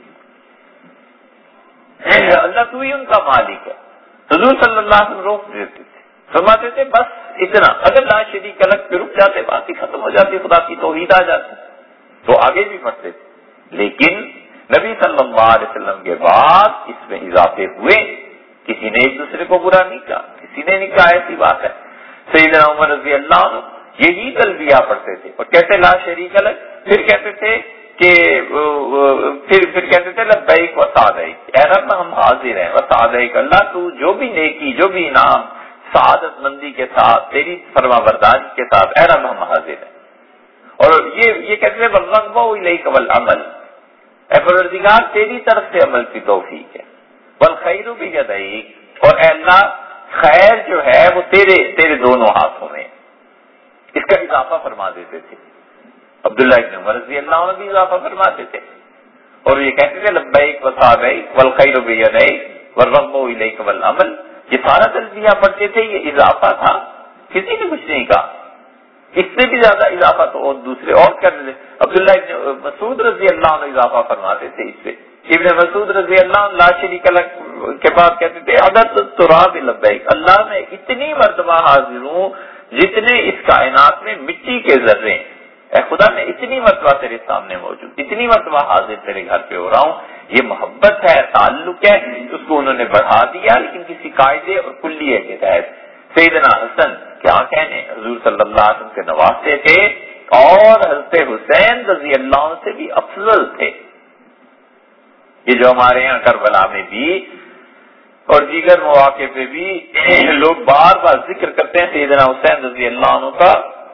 اللہ تو ہی ان کا مالک ہے. حضور صلی اللہ علیہ وسلم روک دیتے تھے, فرماتے تھے بس اتنا, اگر لا شریک لک پہ رک جاتے بات ہی ختم ہو جاتی, خدا کی توحید آ جاتی. تو آگے بھی پڑھتے تھے, لیکن نبی صلی اللہ علیہ وسلم کے بعد اس میں اضافے ہوئے. کسی نے ایک دوسرے کو برا نہیں کہا, کسی نے نہیں کہا, ایسی بات ہے. سیدنا عمر رضی اللہ عنہ یہی تلبیہ پڑھتے تھے اور کہتے لا شریک لک, پھر کہتے تھے کہ پھر کہتے تھے لبیک وسعدیک, اے رب ہم حاضر ہیں, وسعدیک, اللہ تو جو بھی نیکی جو بھی انعام سعادت مندی کے ساتھ تیری فرما برداری کے ساتھ, اے رب ہم حاضر ہیں. اور یہ کہتے ہیں والرغبہ الیک والعمل, اے پروردگار تیری طرف سے عمل کی توفیق ہے. والخیر بیدیک, اور اے اللہ خیر جو ہے وہ تیرے دونوں ہاتھوں میں. اس کا اضافہ فرما دیتے تھے. عبداللہ ابن عمر رضی اللہ عنہ بھی اضافہ فرماتے تھے, اور یہ کہتے تھے لبیک وسعدیک والخیر بیدیک والرغبہ الیک والعمل. یہ سارا تلبیہ پڑھتے تھے, یہ اضافہ تھا, کسی نے کچھ نہیں کہا. اس سے بھی زیادہ اضافہ تو اور دوسرے اور کرتے تھے. عبداللہ ابن مسعود رضی اللہ عنہ اضافہ فرماتے تھے اس پہ. ابن مسعود رضی اللہ عنہ لا شریک لک کے بعد کہتے تھے عدد التراب لبیک, اللہ میں اتنی مرتبہ حاضر ہوں جتنے اس کائنات میں مٹی کے ذرے ہیں, اے خدا میں اتنی مرتبہ تیرے سامنے موجود, اتنی مرتبہ حاضر تیرے گھر پہ ہو رہا ہوں. یہ محبت ہے, تعلق ہے, اس کو انہوں نے بڑھا دیا لیکن کسی قاعدے اور کلیے کے تحت. سیدنا حسن کیا کہنے، حضور صلی اللہ علیہ وسلم کے نواسے تھے اور حضرت حسین رضی اللہ عنہ سے بھی افضل تھے۔ یہ جو ہمارے یہاں کربلا میں بھی اور دیگر مواقع پہ بھی لوگ بار بار ذکر کرتے ہیں سیدنا حسین رضی اللہ عنہ کا،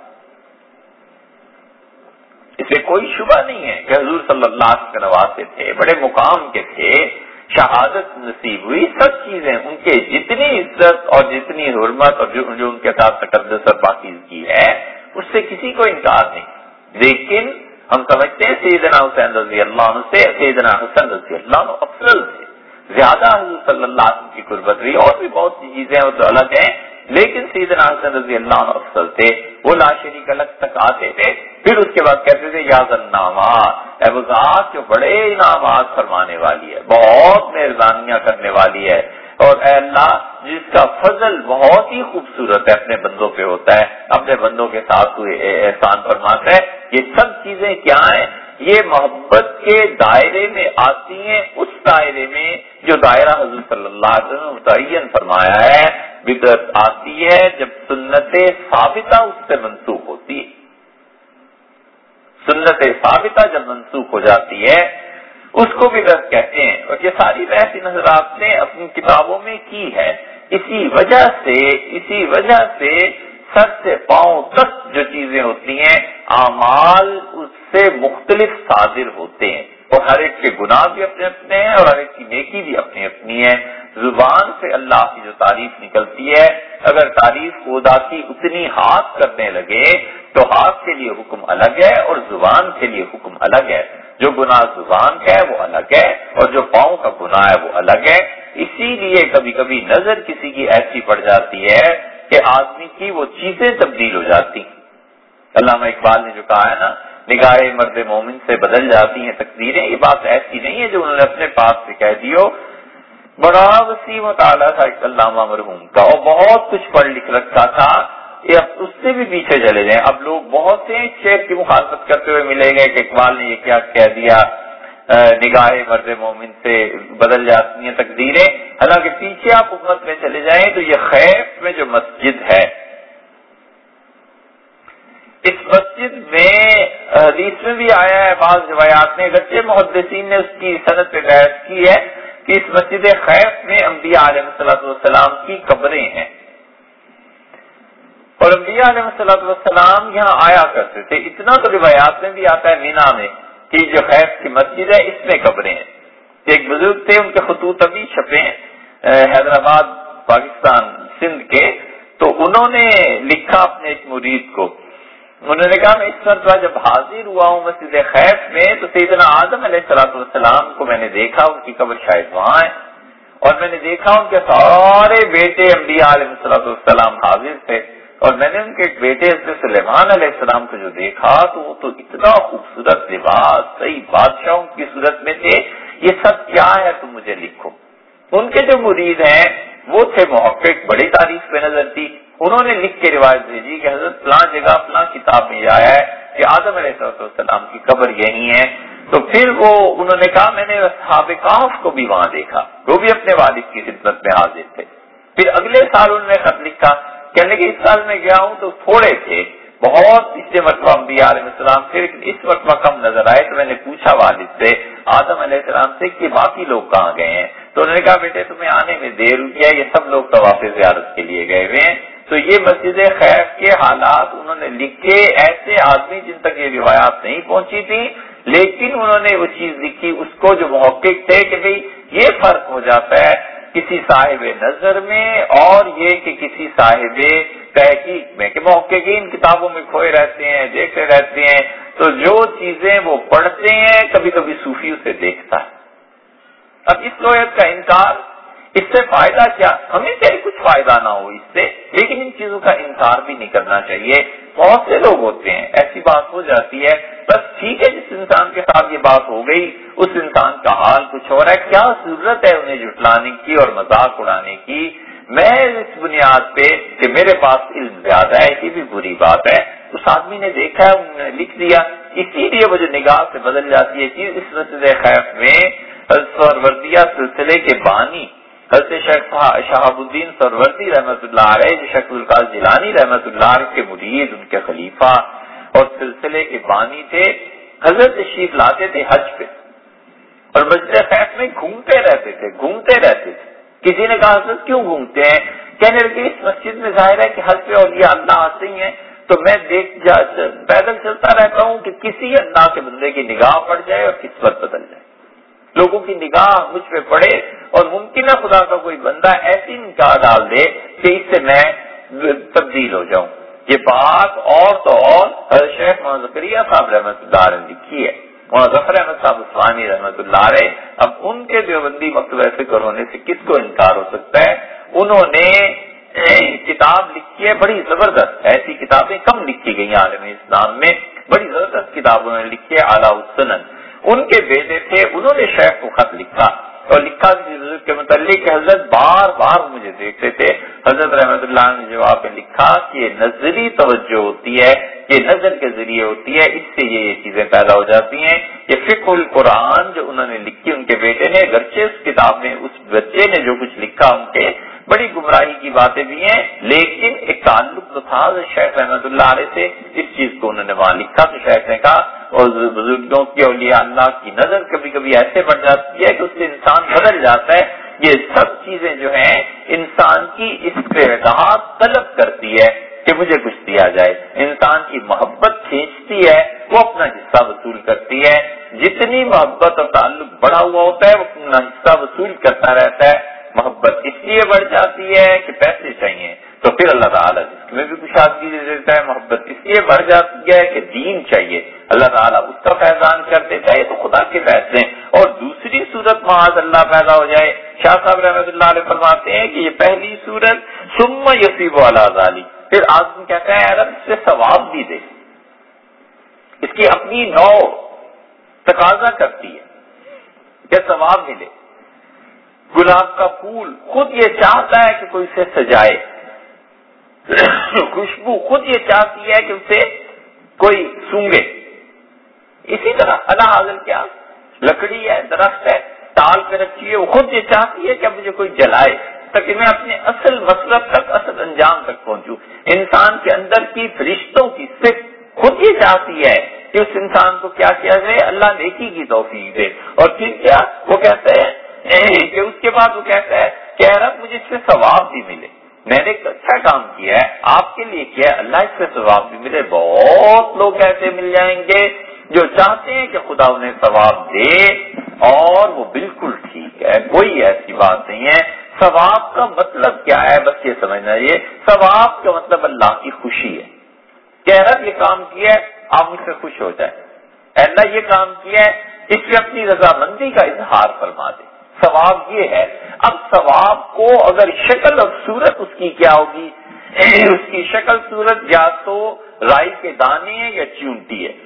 اس میں کوئی شبہ نہیں ہے کہ حضور صلی اللہ علیہ وسلم کے نواسے تھے، بڑے مقام کے تھے، شہادت نصیب ہوئی، سب چیزیں ان کے جتنی عزت اور جتنی حرمت اور جو ان کے ساتھ تقدس اور پاکیزگی ہے اس سے کسی کو انکار نہیں، لیکن ہم سمجھتے ہیں سیدنا حسین رضی اللہ عنہ سے سیدنا حسن رضی اللہ عنہ افضل تھے، زیادہ حضور صلی اللہ علیہ وسلم کی قربت رہی، اور بھی بہت سی چیزیں وہ تو الگ ہیں، لیکن سیدنا حسن رضی اللہ عنہ افضل تھے۔ وہ لا شریک الگ تک آتے تھے، پھر اس کے بعد کہتے تھے یا ذوالنعمات، اے وہ ذات جو بڑے انعامات فرمانے والی ہے، بہت مہربانیاں کرنے والی ہے، اور اے اللہ جس کا فضل بہت ہی خوبصورت ہے اپنے بندوں پہ ہوتا ہے، اپنے بندوں کے ساتھ ہوئے احسان فرماتا ہے۔ یہ سب چیزیں کیا ہیں؟ یہ محبت کے دائرے میں آتی ہیں، اس دائرے میں جو دائرہ حضور صلی اللہ علیہ وسلم نے متعین فرمایا ہے۔ بدعت آتی ہے جب سنت ثابتہ اس سے منسوخ ہوتی ہے، سنت ثابتہ جب منسوخ ہو جاتی ہے اس کو بدعت کہتے ہیں، اور یہ ساری بحث ان حضرات نے اپنی کتابوں میں کی ہے۔ اسی وجہ سے سر سے پاؤں تک جو چیزیں ہوتی ہیں اعمال اس سے مختلف صادر ہوتے ہیں، اور ہر ایک کے گناہ بھی اپنے اپنے ہیں اور ہر ایک کی نیکی بھی اپنی اپنی ہے۔ زبان سے اللہ کی جو تعریف نکلتی ہے، اگر تعریف خدا کی اتنی ہاتھ کرنے لگے تو ہاتھ کے لیے حکم الگ ہے اور زبان کے لیے حکم الگ ہے۔ جو گناہ زبان کا ہے وہ الگ ہے اور جو پاؤں کا گناہ ہے وہ الگ ہے۔ اسی لیے کبھی کبھی نظر کسی کی ایسی پڑ جاتی ہے کہ آدمی کی وہ چیزیں تبدیل ہو جاتی۔ علامہ اقبال نے جو کہا ہے نا، نگاہ مرد مومن سے بدل جاتی ہیں تقدیریں، یہ بات ایسی نہیں ہے جو انہوں نے اپنے پاس سے کہہ دی ہو۔ بڑا وسیع مطالعہ تھا علامہ مرحوم کا، اور بہت کچھ پڑھ لکھ رکھا تھا، اس سے بھی پیچھے چلے جائیں۔ اب لوگ بہت سے شیخ کی مخالفت کرتے ہوئے ملیں گے کہ اقبال نے یہ کیا کہہ دیا، نگاہ مرد مومن سے بدل جاتی ہیں تقدیریں، حالانکہ پیچھے آپ امت میں چلے جائیں تو یہ خیف میں جو مسجد ہے، اس مسجد میں حدیث میں بھی آیا ہے، بعض روایات میں، اگرچہ محدثین نے اس کی سند پہ بحث کی ہے کہ اس مسجد خیف میں انبیاء علیہ السلام کی قبریں ہیں، اور انبیاء علیہ السلام یہاں آیا کرتے تھے۔ اتنا تو روایات میں بھی آتا ہے مینا میں کہ جو خیف کی مسجد ہے اس میں قبریں ہیں۔ ایک بزرگ تھے، ان کے خطوط ابھی چھپے ہیں حیدرآباد پاکستان سندھ کے، تو انہوں نے لکھا اپنے ایک مرید کو، انہوں نے کہا میں اس مرتبہ جب حاضر ہوا ہوں مسجد خیف میں تو سیدنا آدم علیہ السلام کو میں نے دیکھا، ان کی قبر شاید وہاں ہے، اور میں نے دیکھا ان کے سارے بیٹے انبیاء علیہ السلام حاضر تھے، اور میں نے ان کے ایک بیٹے حضرت سلیمان علیہ السلام کو جو دیکھا تو وہ تو اتنا خوبصورت لباس، صحیح بادشاہوں کی صورت میں تھے، یہ سب کیا ہے تم مجھے لکھو۔ ان کے جو مرید ہیں وہ تھے محقق، بڑی تاریخ پہ نظر تھی، انہوں نے لکھ کے روایت بھیجی کہ حضرت فلاں جگہ فلاں کتاب میں آیا ہے کہ آدم علیہ السلام کی قبر یہی ہے۔ تو پھر وہ انہوں نے کہا میں نے اصحاب کہف کو بھی وہاں دیکھا، وہ بھی اپنے والد کی خدمت میں حاضر تھے۔ پھر اگلے سال انہوں نے خط لکھا، کہنے کہ اس سال میں گیا ہوں تو تھوڑے تھے، بہت پچھلے مرتبہ انبیاء علیہ السلام تھے، لیکن اس مرتبہ کم نظر آئے، تو میں نے پوچھا والد سے آدم علیہ السلام سے کہ باقی لوگ کہاں گئے ہیں، تو انہوں نے کہا بیٹے تمہیں آنے میں دیر ہوئی ہے، یہ سب لوگ طواف زیارت کے لیے گئے ہوئے ہیں۔ تو یہ مسجد خیف کے حالات انہوں نے لکھے، ایسے آدمی جن تک یہ روایات نہیں پہنچی تھی، لیکن انہوں نے وہ چیز لکھی، اس کو جو محقق تھے کہ بھئی یہ فرق ہو جاتا ہے کسی صاحب نظر میں اور یہ کہ کسی صاحب تحقیق میں، کہ محققین کتابوں میں کھوئے رہتے ہیں، دیکھتے رہتے ہیں، تو جو چیزیں وہ پڑھتے ہیں کبھی کبھی صوفی اسے دیکھتا ہے۔ اب اس نوعیت کا انکار، اس سے فائدہ کیا؟ ہمیں چاہے کچھ فائدہ نہ ہو اس سے، لیکن ان چیزوں کا انکار بھی نہیں کرنا چاہیے۔ بہت سے لوگ ہوتے ہیں ایسی بات ہو جاتی ہے، بس ٹھیک ہے جس انسان کے ساتھ یہ بات ہو گئی اس انسان کا حال کچھ ہو رہا ہے، کیا ضرورت ہے انہیں جھٹلانے کی اور مذاق اڑانے کی؟ میں اس بنیاد پہ کہ میرے پاس علم زیادہ ہے، یہ بھی بری بات ہے، اس آدمی نے دیکھا ہے، انہوں نے لکھ دیا، اسی لیے وہ جو نگاہ سے بدل جاتی ہے چیز۔ اس مسجد خیف میں سہروردیہ سلسلے کے بانی حضرت شیخ شہاب الدین سروردی رحمۃ اللہ علیہ جو شیخ القادر جیلانی رحمۃ اللہ علیہ کے مرید، ان کے خلیفہ اور سلسلے کے بانی تھے، حضرت تشریف لاتے تھے حج پہ اور مسجد خیف میں گھومتے رہتے تھے۔ کسی نے کہا حضرت کیوں گھومتے ہیں؟ کہنے لگے اس مسجد میں ظاہر ہے کہ حج پہ اولیاء اللہ آتے ہی ہیں، تو میں پیدل چلتا رہتا ہوں کہ کسی اللہ کے بندے کی نگاہ پڑ جائے اور قسمت بدل جائے، لوگوں کی نگاہ مجھ پہ پڑے اور ممکن ہے خدا کا کوئی بندہ ایسی نگاہ ڈال دے کہ اس سے میں تبدیل ہو جاؤں۔ یہ بات اور تو اور حضرت شیخ مولانا زکریا صاحب رحمۃ اللہ علیہ نے لکھی ہے، مولانا ظفر احمد صاحب عثمانی رحمۃ اللہ علیہ۔ اب ان کے دیوبندی مکتبہ فکر ہونے سے کس کو انکار ہو سکتا ہے؟ انہوں نے کتاب لکھی ہے بڑی زبردست، ایسی کتابیں کم لکھی گئی عالم اسلام میں، بڑی زبردست کتاب انہوں نے لکھی ہے اعلیٰ السنن۔ ان کے بیٹے تھے، انہوں نے شیخ کو خط لکھا اور لکھا کسی بزرگ کے متعلق کہ حضرت بار بار مجھے دیکھتے تھے۔ حضرت رحمۃ اللہ نے جواب میں لکھا کہ یہ نظری توجہ ہوتی ہے، یہ نظر کے ذریعے ہوتی ہے، اس سے یہ چیزیں پیدا ہو جاتی ہیں۔ یہ فقہ القرآن جو انہوں نے لکھی ان کے بیٹے نے، گرچہ اس کتاب میں اس بچے نے جو کچھ لکھا ان کے بڑی گمراہی کی باتیں بھی ہیں، لیکن ایک تعلق تو تھا شیخ رحمۃ اللہ علیہ سے، اس چیز کو انہوں نے وہاں لکھا تو شیخ نے کہا، اور بزرگوں کی اولیاء اللہ کی نظر کبھی کبھی ایسے بڑھ جاتی ہے کہ اس سے انسان بدل جاتا ہے۔ یہ سب چیزیں جو ہیں انسان کی استطاعت طلب کرتی ہے کہ مجھے کچھ دیا جائے، انسان کی محبت کھینچتی ہے، وہ اپنا حصہ وصول کرتی ہے۔ جتنی محبت اور تعلق بڑھا ہوا ہوتا ہے وہ اپنا حصہ وصول کرتا رہتا ہے۔ محبت اس لیے بڑھ جاتی ہے کہ پیسے چاہیے تو پھر اللہ تعالیٰ جس میں بھی کچھ آدمی دے دیتا ہے۔ محبت اس لیے بڑھ جاتی ہے کہ دین چاہیے، اللہ تعالیٰ اس کا فیضان کر دیتا ہے، یہ تو خدا کے فیصلے ہیں۔ اور دوسری صورت معاذ اللہ پیدا ہو جائے، شاہ صاحب رحمۃ اللہ علیہ فرماتے ہیں کہ یہ پہلی صورت ثم یصیب علی ذلک، پھر آدمی کہتا ہے رب اس سے ثواب بھی دے، اس کی اپنی نوع تقاضا کرتی ہے کہ ثواب ملے۔ گلاب کا پھول خود یہ چاہتا ہے کہ کوئی اسے سجائے، خوشبو خود یہ چاہتی ہے کہ اسے کوئی سونگے۔ اسی طرح اللہ حاضر کیا لکڑی ہے، درخت ہے، ٹال پہ رکھی ہے، وہ خود یہ چاہتی ہے کہ اب مجھے کوئی جلائے تاکہ میں اپنے اصل مطلب تک، اصل انجام تک پہنچوں۔ انسان کے اندر کی فرشتوں کی صفت خود یہ چاہتی ہے کہ اس انسان کو کیا کیا جائے، اللہ نیکی کی توفیق دے۔ اور پھر کیا وہ کہتے ہیں کہ اس کے بعد وہ کہتا ہے کہ رب مجھے اس سے ثواب بھی ملے، میں نے ایک اچھا کام کیا ہے آپ کے لیے کیا ہے، اللہ اس سے ثواب بھی ملے۔ بہت لوگ ایسے مل جائیں گے جو چاہتے ہیں کہ خدا انہیں ثواب دے، اور وہ بالکل ٹھیک ہے، کوئی ایسی بات نہیں ہے۔ ثواب کا مطلب کیا ہے بس یہ سمجھنا، یہ ثواب کا مطلب اللہ کی خوشی ہے کہ رب یہ کام کیا ہے آپ مجھ سے خوش ہو جائیں، اللہ یہ کام کیا ہے اس میں اپنی رضامندی کا اظہار فرما دے۔ ثواب یہ ہے۔ اب ثواب کو اگر شکل اور صورت اس کی کیا ہوگی، اس کی شکل صورت یا تو رائی کے دانے ہے یا چونٹی ہے۔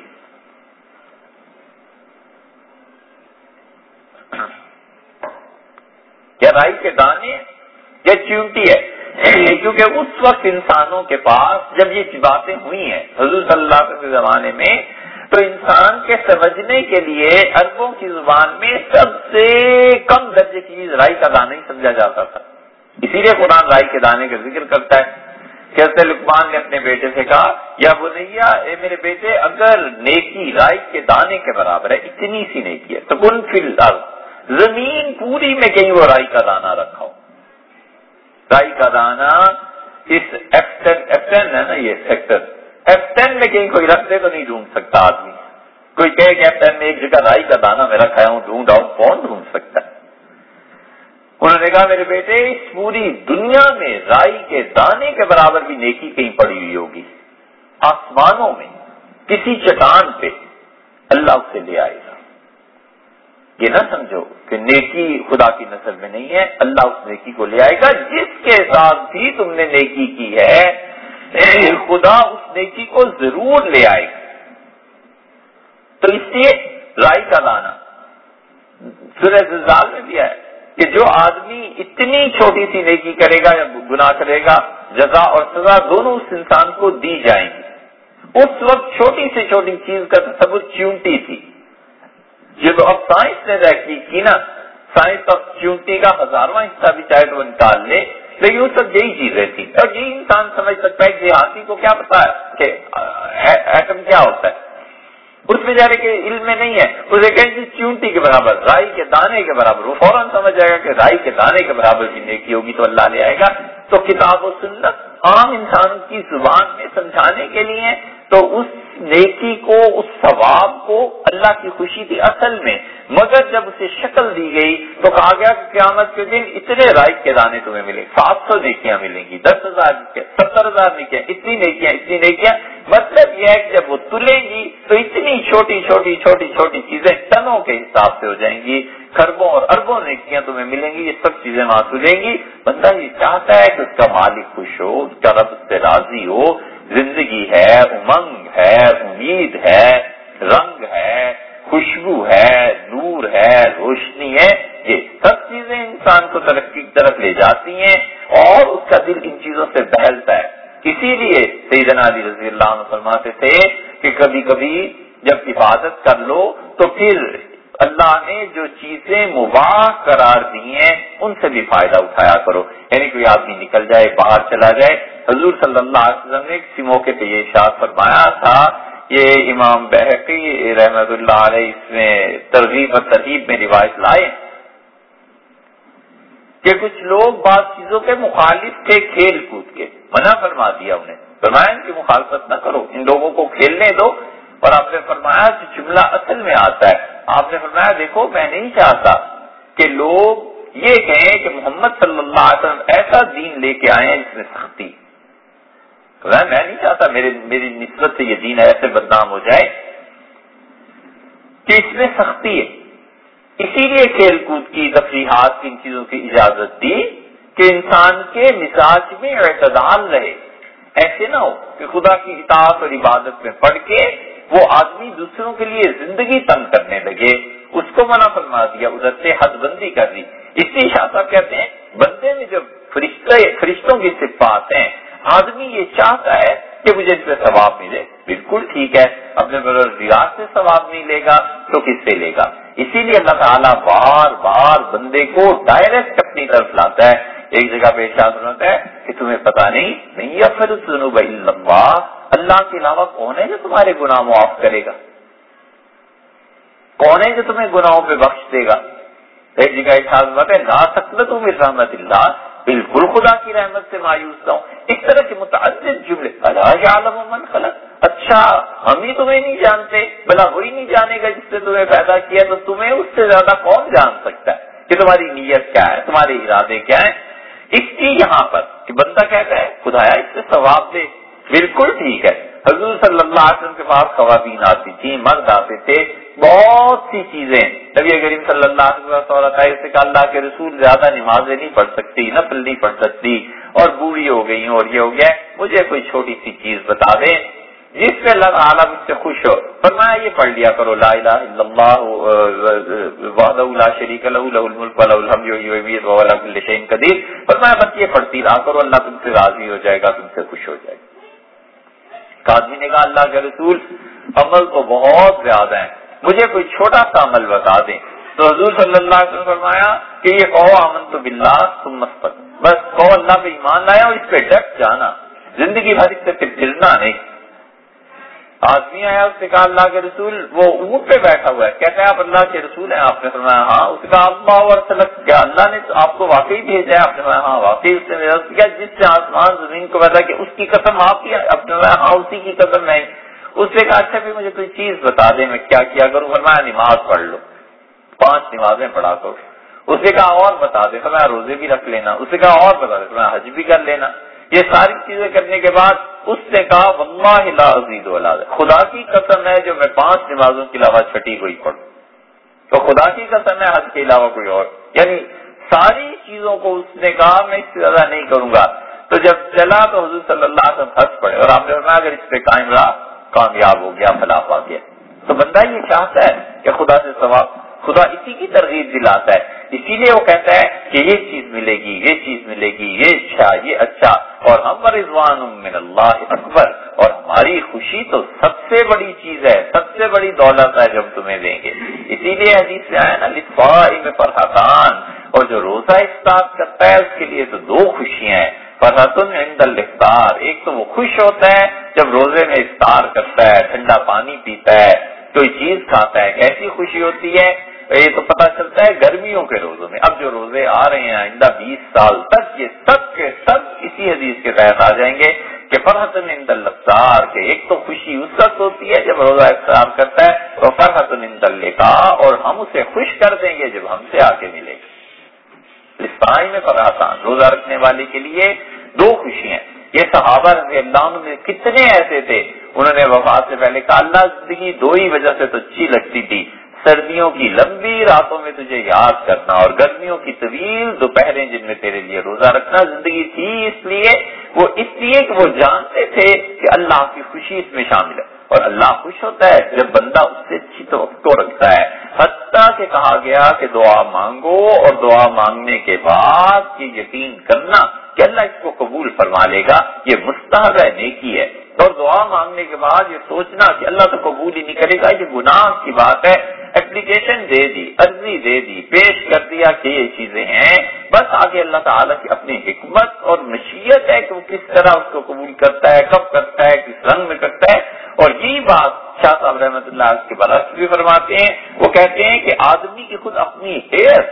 یا رائی کے دانے یا چونٹی ہے، کیونکہ اس وقت انسانوں کے پاس جب یہ باتیں ہوئی ہیں حضور صلی اللہ علیہ وسلم کے زمانے میں، تو انسان کے سمجھنے کے لیے عربوں کی زبان میں سب سے کم درجے کی چیز رائی کا دانہ ہی سمجھا جاتا تھا۔ اسی لیے قرآن رائی کے دانے کا ذکر کرتا ہے کہ حضرت لقمان نے اپنے بیٹے سے کہا، یا بنیا اے میرے بیٹے، اگر نیکی رائی کے دانے کے برابر ہے، اتنی سی نیکی ہے تو کن فی الارض، زمین پوری میں کہیں وہ رائی کا دانہ رکھا ہو۔ رائی کا دانہ اس F10 ہے نا، یہ سیکٹر F10 میں کہیں کوئی رکھ دے تو نہیں ڈھونڈ سکتا آدمی۔ کوئی کہے کہ F10 میں ایک جگہ رائی کا دانہ میں رکھا ہوں ڈھونڈا ہوں، کون ڈھونڈ سکتا ہے؟ انہوں نے کہا میرے بیٹے اس پوری دنیا میں رائی کے دانے کے برابر بھی نیکی کہیں پڑی ہوئی ہوگی، آسمانوں میں کسی چٹان پہ اللہ اسے لے آئے گا۔ یہ نہ سمجھو کہ نیکی خدا کی نظر میں نہیں ہے، اللہ اس نیکی کو لے آئے گا جس کے ساتھ بھی تم نے نیکی کی ہے، خدا اس نیکی کو ضرور لے آئے گا۔ تو اس لیے رائی کا دانہ سورہ زلزال میں بھی ہے کہ جو آدمی اتنی چھوٹی سی نیکی کرے گا یا گناہ کرے گا، جزا اور سزا دونوں اس انسان کو دی جائیں گی۔ اس وقت چھوٹی سے چھوٹی چیز کا تصور چونٹی تھی، یہ تو اب سائنس نے تحقیق کی نا، سائنس اور چونٹی کا 1000واں حصہ بھی چاہے تو وہ نکال لے، لیکن وہ سب یہی چیزیں تھی، اور یہی انسان سمجھ سکتا ہے کہ ہاتھی کو کیا پتا ہے کہ ایٹم کیا ہوتا ہے، اس میں جانے کے علم میں نہیں ہے، اسے کہیں چونٹی کے برابر، رائی کے دانے کے برابر، وہ فوراً سمجھ جائے گا کہ رائی کے دانے کے برابر کی نیکی ہوگی تو اللہ لے آئے گا۔ تو کتاب و سنت عام انسانوں کی زبان میں سمجھانے کے لیے، تو اس نیکی کو، اس ثواب کو اللہ کی خوشی تھی اصل میں، مگر جب اسے شکل دی گئی تو کہا گیا کہ قیامت کے دن اتنے رائی کے دانے تمہیں ملیں، 700 نیکیاں ملیں گی، 10,000 نیکیاں، 70,000 نیکیاں، اتنی نیکیاں، مطلب یہ ہے کہ جب وہ تلیں گی تو اتنی چھوٹی چھوٹی چیزیں ٹنوں کے حساب سے ہو جائیں گی، خربوں اور اربوں نیکیاں تمہیں ملیں گی، یہ سب چیزیں وہاں تلیں گی۔ بندہ یہ چاہتا ہے کہ اس کا مالک خوش ہو، اس کا رب سے راضی ہو، زندگی ہے، امنگ ہے، امید ہے، رنگ ہے، خوشبو ہے، نور ہے، روشنی ہے، یہ سب چیزیں انسان کو ترقی کی طرف لے جاتی ہیں اور اس کا دل ان چیزوں سے بہلتا ہے۔ اسی لیے سیدنا علی رضی اللہ عنہ فرماتے تھے کہ کبھی کبھی جب عبادت کر لو تو پھر اللہ نے جو چیزیں مباح قرار دی ہیں ان سے بھی فائدہ اٹھایا کرو، یعنی کوئی آدمی نکل جائے، باہر چلا جائے، حضور صلی اللہ علیہ وسلم نے کسی موقع پہ یہ ارشاد فرمایا تھا، یہ امام بہقی رحمۃ اللہ علیہ اس میں ترغیب و ترہیب میں روایت لائے کہ کچھ لوگ بعض چیزوں کے مخالف تھے، کھیل کود کے، منع فرما دیا انہیں، فرمایا ان کی مخالفت نہ کرو، ان لوگوں کو کھیلنے دو، اور آپ نے فرمایا کہ جملہ اصل میں آتا ہے، آپ نے فرمایا دیکھو میں نہیں چاہتا کہ لوگ یہ کہیں کہ محمد صلی اللہ علیہ وسلم ایسا دین لے کے آئے ہیں جس میں سختی، میں نہیں چاہتا میری نسبت سے یہ دین ایسے بدنام ہو جائے کہ اس میں سختی ہے، اسی لیے کھیل کود کی، تفریحات کی، ان چیزوں کی اجازت دی کہ انسان کے مزاج میں اعتدال رہے، ایسے نہ ہو کہ خدا کی اطاعت اور عبادت میں پڑھ کے وہ آدمی دوسروں کے لیے زندگی تنگ کرنے لگے، اس کو منع فرما دیا، ادھر سے حد بندی کر دی۔ اس لیے شاہ صاحب کہتے ہیں بندے میں جب فرشتوں کی صفات ہیں، آدمی یہ چاہتا ہے کہ مجھے اس میں ثواب ملے، بالکل ٹھیک ہے، اپنے پروردگار سے ثواب نہیں لے گا تو کس سے لے گا؟ اسی لیے اللہ تعالیٰ بار بار بندے کو ڈائریکٹ اپنی طرف لاتا ہے۔ ایک جگہ پہ ارشاد ہوتا ہے کہ تمہیں پتا نہیں یغفر الذنوب الا اللہ، اللہ کے علاوہ کون ہے جو تمہارے گناہ معاف کرے گا، کون ہے جو تمہیں گناہوں پہ بخش دے گا؟ ایک جگہ ارشاد ہوتا ہے لا تقنطوا من رحمت اللہ، بالکل خدا کی رحمت سے مایوس نہ ہو۔ اس طرح کے متعدد جملے، الا یعلم من خلق، اچھا ہم ہی تمہیں نہیں جانتے، بلا وہی نہیں جانے گا جس نے تمہیں پیدا کیا، تو تمہیں اس سے زیادہ کون جان سکتا ہے کہ تمہاری نیت کیا ہے، تمہارے ارادے کیا ہیں؟ اس کی یہاں پر کہ بندہ کہتا ہے خدایا اس سے ثواب دے، بالکل ٹھیک ہے، حضور صلی اللہ علیہ وسلم کے پاس خواتین آتی تھی، مرد آتے تھے، بہت سی چیزیں، نبی کریم صلی اللہ علیہ وسلم سے کہا اللہ کے رسول زیادہ نمازیں نہیں پڑھ سکتی، نفل نہیں پڑھ سکتی، اور بوڑھی ہو گئی ہوں اور یہ ہو گیا، مجھے کوئی چھوٹی سی چیز بتا دیں جس سے اللہ تعالیٰ مجھ سے خوش ہو۔ فرمایا یہ پڑھ لیا کرو، لا الہ الا اللہ وحدہ لا شریک لہ لہ الملک ولہ الحمد یحیی ویمیت وہو علی کل شیء قدیر۔ فرمایا بس یہ پڑھتی رہا کرو، اللہ تم سے راضی ہو جائے گا، تم سے خوش ہو جائے گا۔ آدمی نے کہا اللہ کے رسول عمل تو بہت زیادہ ہیں، مجھے کوئی چھوٹا سا عمل بتا دیں۔ تو حضور صلی اللہ علیہ وسلم فرمایا کہ یہ کہو آمنت باللہ ثم استقم، بس کہو اللہ پہ ایمان لایا اور اس پہ ڈٹ جانا، زندگی بھر اس سے پھر ہلنا نہیں۔ آدمی آیا، اس نے کہا اللہ کے رسول، وہ اونٹ پہ بیٹھا ہوا ہے، کہتا ہے آپ اللہ کے رسول ہیں؟ آپ نے فرمایا ہاں۔ اس نے کہا اللہ ورسلک، کیا اللہ نے آپ کو واقعی بھیجا ہے؟ آپ نے فرمایا ہاں واقعی اس نے بھیجا۔ کیا جس سے آسمان زمین کو پیدا کیا اس کی قسم آپ کی؟ آپ نے فرمایا ہاں اسی کی قسم نہیں۔ اس نے کہا اچھا پھر مجھے کوئی چیز بتا دیں میں کیا کیا کروں؟ فرمایا نماز پڑھ لو، 5 نمازیں پڑھا کرو۔ اس نے کہا اور بتا دے؟ فرمایا روزے بھی رکھ لینا۔ اس نے کہا اور بتا دے؟ فرمایا حج بھی کر لینا۔ یہ ساری چیزیں کرنے کے بعد اس نے کہا واللہ لا ازید ولا ازید، خدا کی قسم ہے جو میں 5 نمازوں کے علاوہ چھٹی کوئی پڑھوں، تو خدا کی قسم ہے حج کے علاوہ کوئی اور، یعنی ساری چیزوں کو اس نے کہا میں اس سے زیادہ نہیں کروں گا۔ تو جب چلا تو حضور صلی اللہ علیہ وسلم ہنس پڑے اور آپ نے فرمایا اگر اس پہ قائم رہا کامیاب ہو گیا، فلاح پا گیا۔ تو بندہ یہ چاہتا ہے کہ خدا سے ثواب، خدا اسی کی ترغیب دلاتا ہے، اسی لیے وہ کہتا ہے کہ یہ چیز ملے گی، یہ چیز ملے گی، یہ اچھا، یہ اچھا، اور ہم رضوان من اللہ اکبر، اور ہماری خوشی تو سب سے بڑی چیز ہے، سب سے بڑی دولت ہے جب تمہیں دیں گے۔ اسی لیے حدیث میں آیا نا للصائم فرحتان، اور جو روزہ افطار کرتا ہے اس کے لیے تو دو خوشیاں ہیں، فرحتن عند الافطار، ایک تو وہ خوش ہوتا ہے جب روزے میں افطار کرتا ہے، ٹھنڈا پانی پیتا ہے، کوئی چیز کھاتا ہے، کیسی خوشی ہوتی ہے، یہ تو پتہ چلتا ہے گرمیوں کے روزوں میں۔ اب جو روزے آ رہے ہیں آئندہ 20 سال تک، یہ سب کے سب اسی حدیث کے تحت آ جائیں گے کہ فرحتن عند الافطار، کہ ایک تو خوشی اس وقت ہوتی ہے جب روزہ افطار کرتا ہے، تو فرحتن عند اللقاء، اور ہم اسے خوش کر دیں گے جب ہم سے آ کے ملے گا۔ للصائم میں فرحتان، روزہ رکھنے والے کے لیے دو خوشیاں۔ یہ صحابہ رضی اللہ عنہ میں کتنے ایسے تھے، انہوں نے وفات سے پہلے کہا اللہ زندگی دو ہی وجہ سے تو اچھی لگتی تھی، سردیوں کی لمبی راتوں میں تجھے یاد کرنا اور گرمیوں کی طویل دوپہریں جن میں تیرے لیے روزہ رکھنا۔ زندگی تھی اس لیے کہ وہ جانتے تھے کہ اللہ کی خوشی اس میں شامل ہے، اور اللہ خوش ہوتا ہے جب بندہ اس سے اچھی توقع رکھتا ہے۔ حتیٰ کہ کہا گیا کہ دعا مانگو اور دعا مانگنے کے بعد یہ یقین کرنا کہ اللہ اس کو قبول فرما لے گا، یہ مستحب ہے، نیکی ہے۔ اور دعا مانگنے کے بعد یہ سوچنا کہ اللہ تو قبول ہی نہیں کرے گا، یہ گناہ کی بات ہے۔ اپلیکیشن دے دی، عرضی دے دی، پیش کر دیا کہ یہ چیزیں ہیں، بس آگے اللہ تعالیٰ کی اپنی حکمت اور مشیت ہے کہ وہ کس طرح اس کو قبول کرتا ہے، کب کرتا ہے، کس رنگ میں کرتا ہے۔ اور یہی بات شاہ صاحب رحمۃ اللہ علیہ کے برعکس بھی فرماتے ہیں، وہ کہتے ہیں کہ آدمی کی خود اپنی حیثیت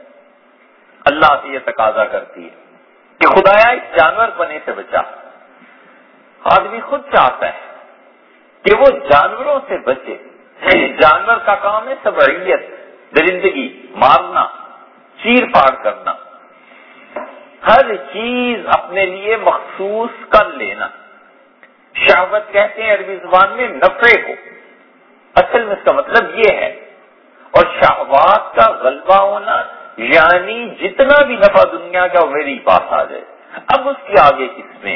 اللہ سے یہ تقاضا کرتی ہے کہ خدایا اس جانور بنے سے بچا۔ آدمی خود چاہتا ہے کہ وہ جانوروں سے بچے۔ جانور کا کام ہے سبعیت، درندگی، مارنا، چیر پاڑ کرنا، ہر چیز اپنے لیے مخصوص کر لینا۔ شہوت کہتے ہیں عربی زبان میں نفع کو، اصل میں اس کا مطلب یہ ہے، اور شہوات کا غلبہ ہونا یعنی جتنا بھی نفع دنیا کا وہ میری پاس آ جائے۔ اب اس کی آگے قسمیں،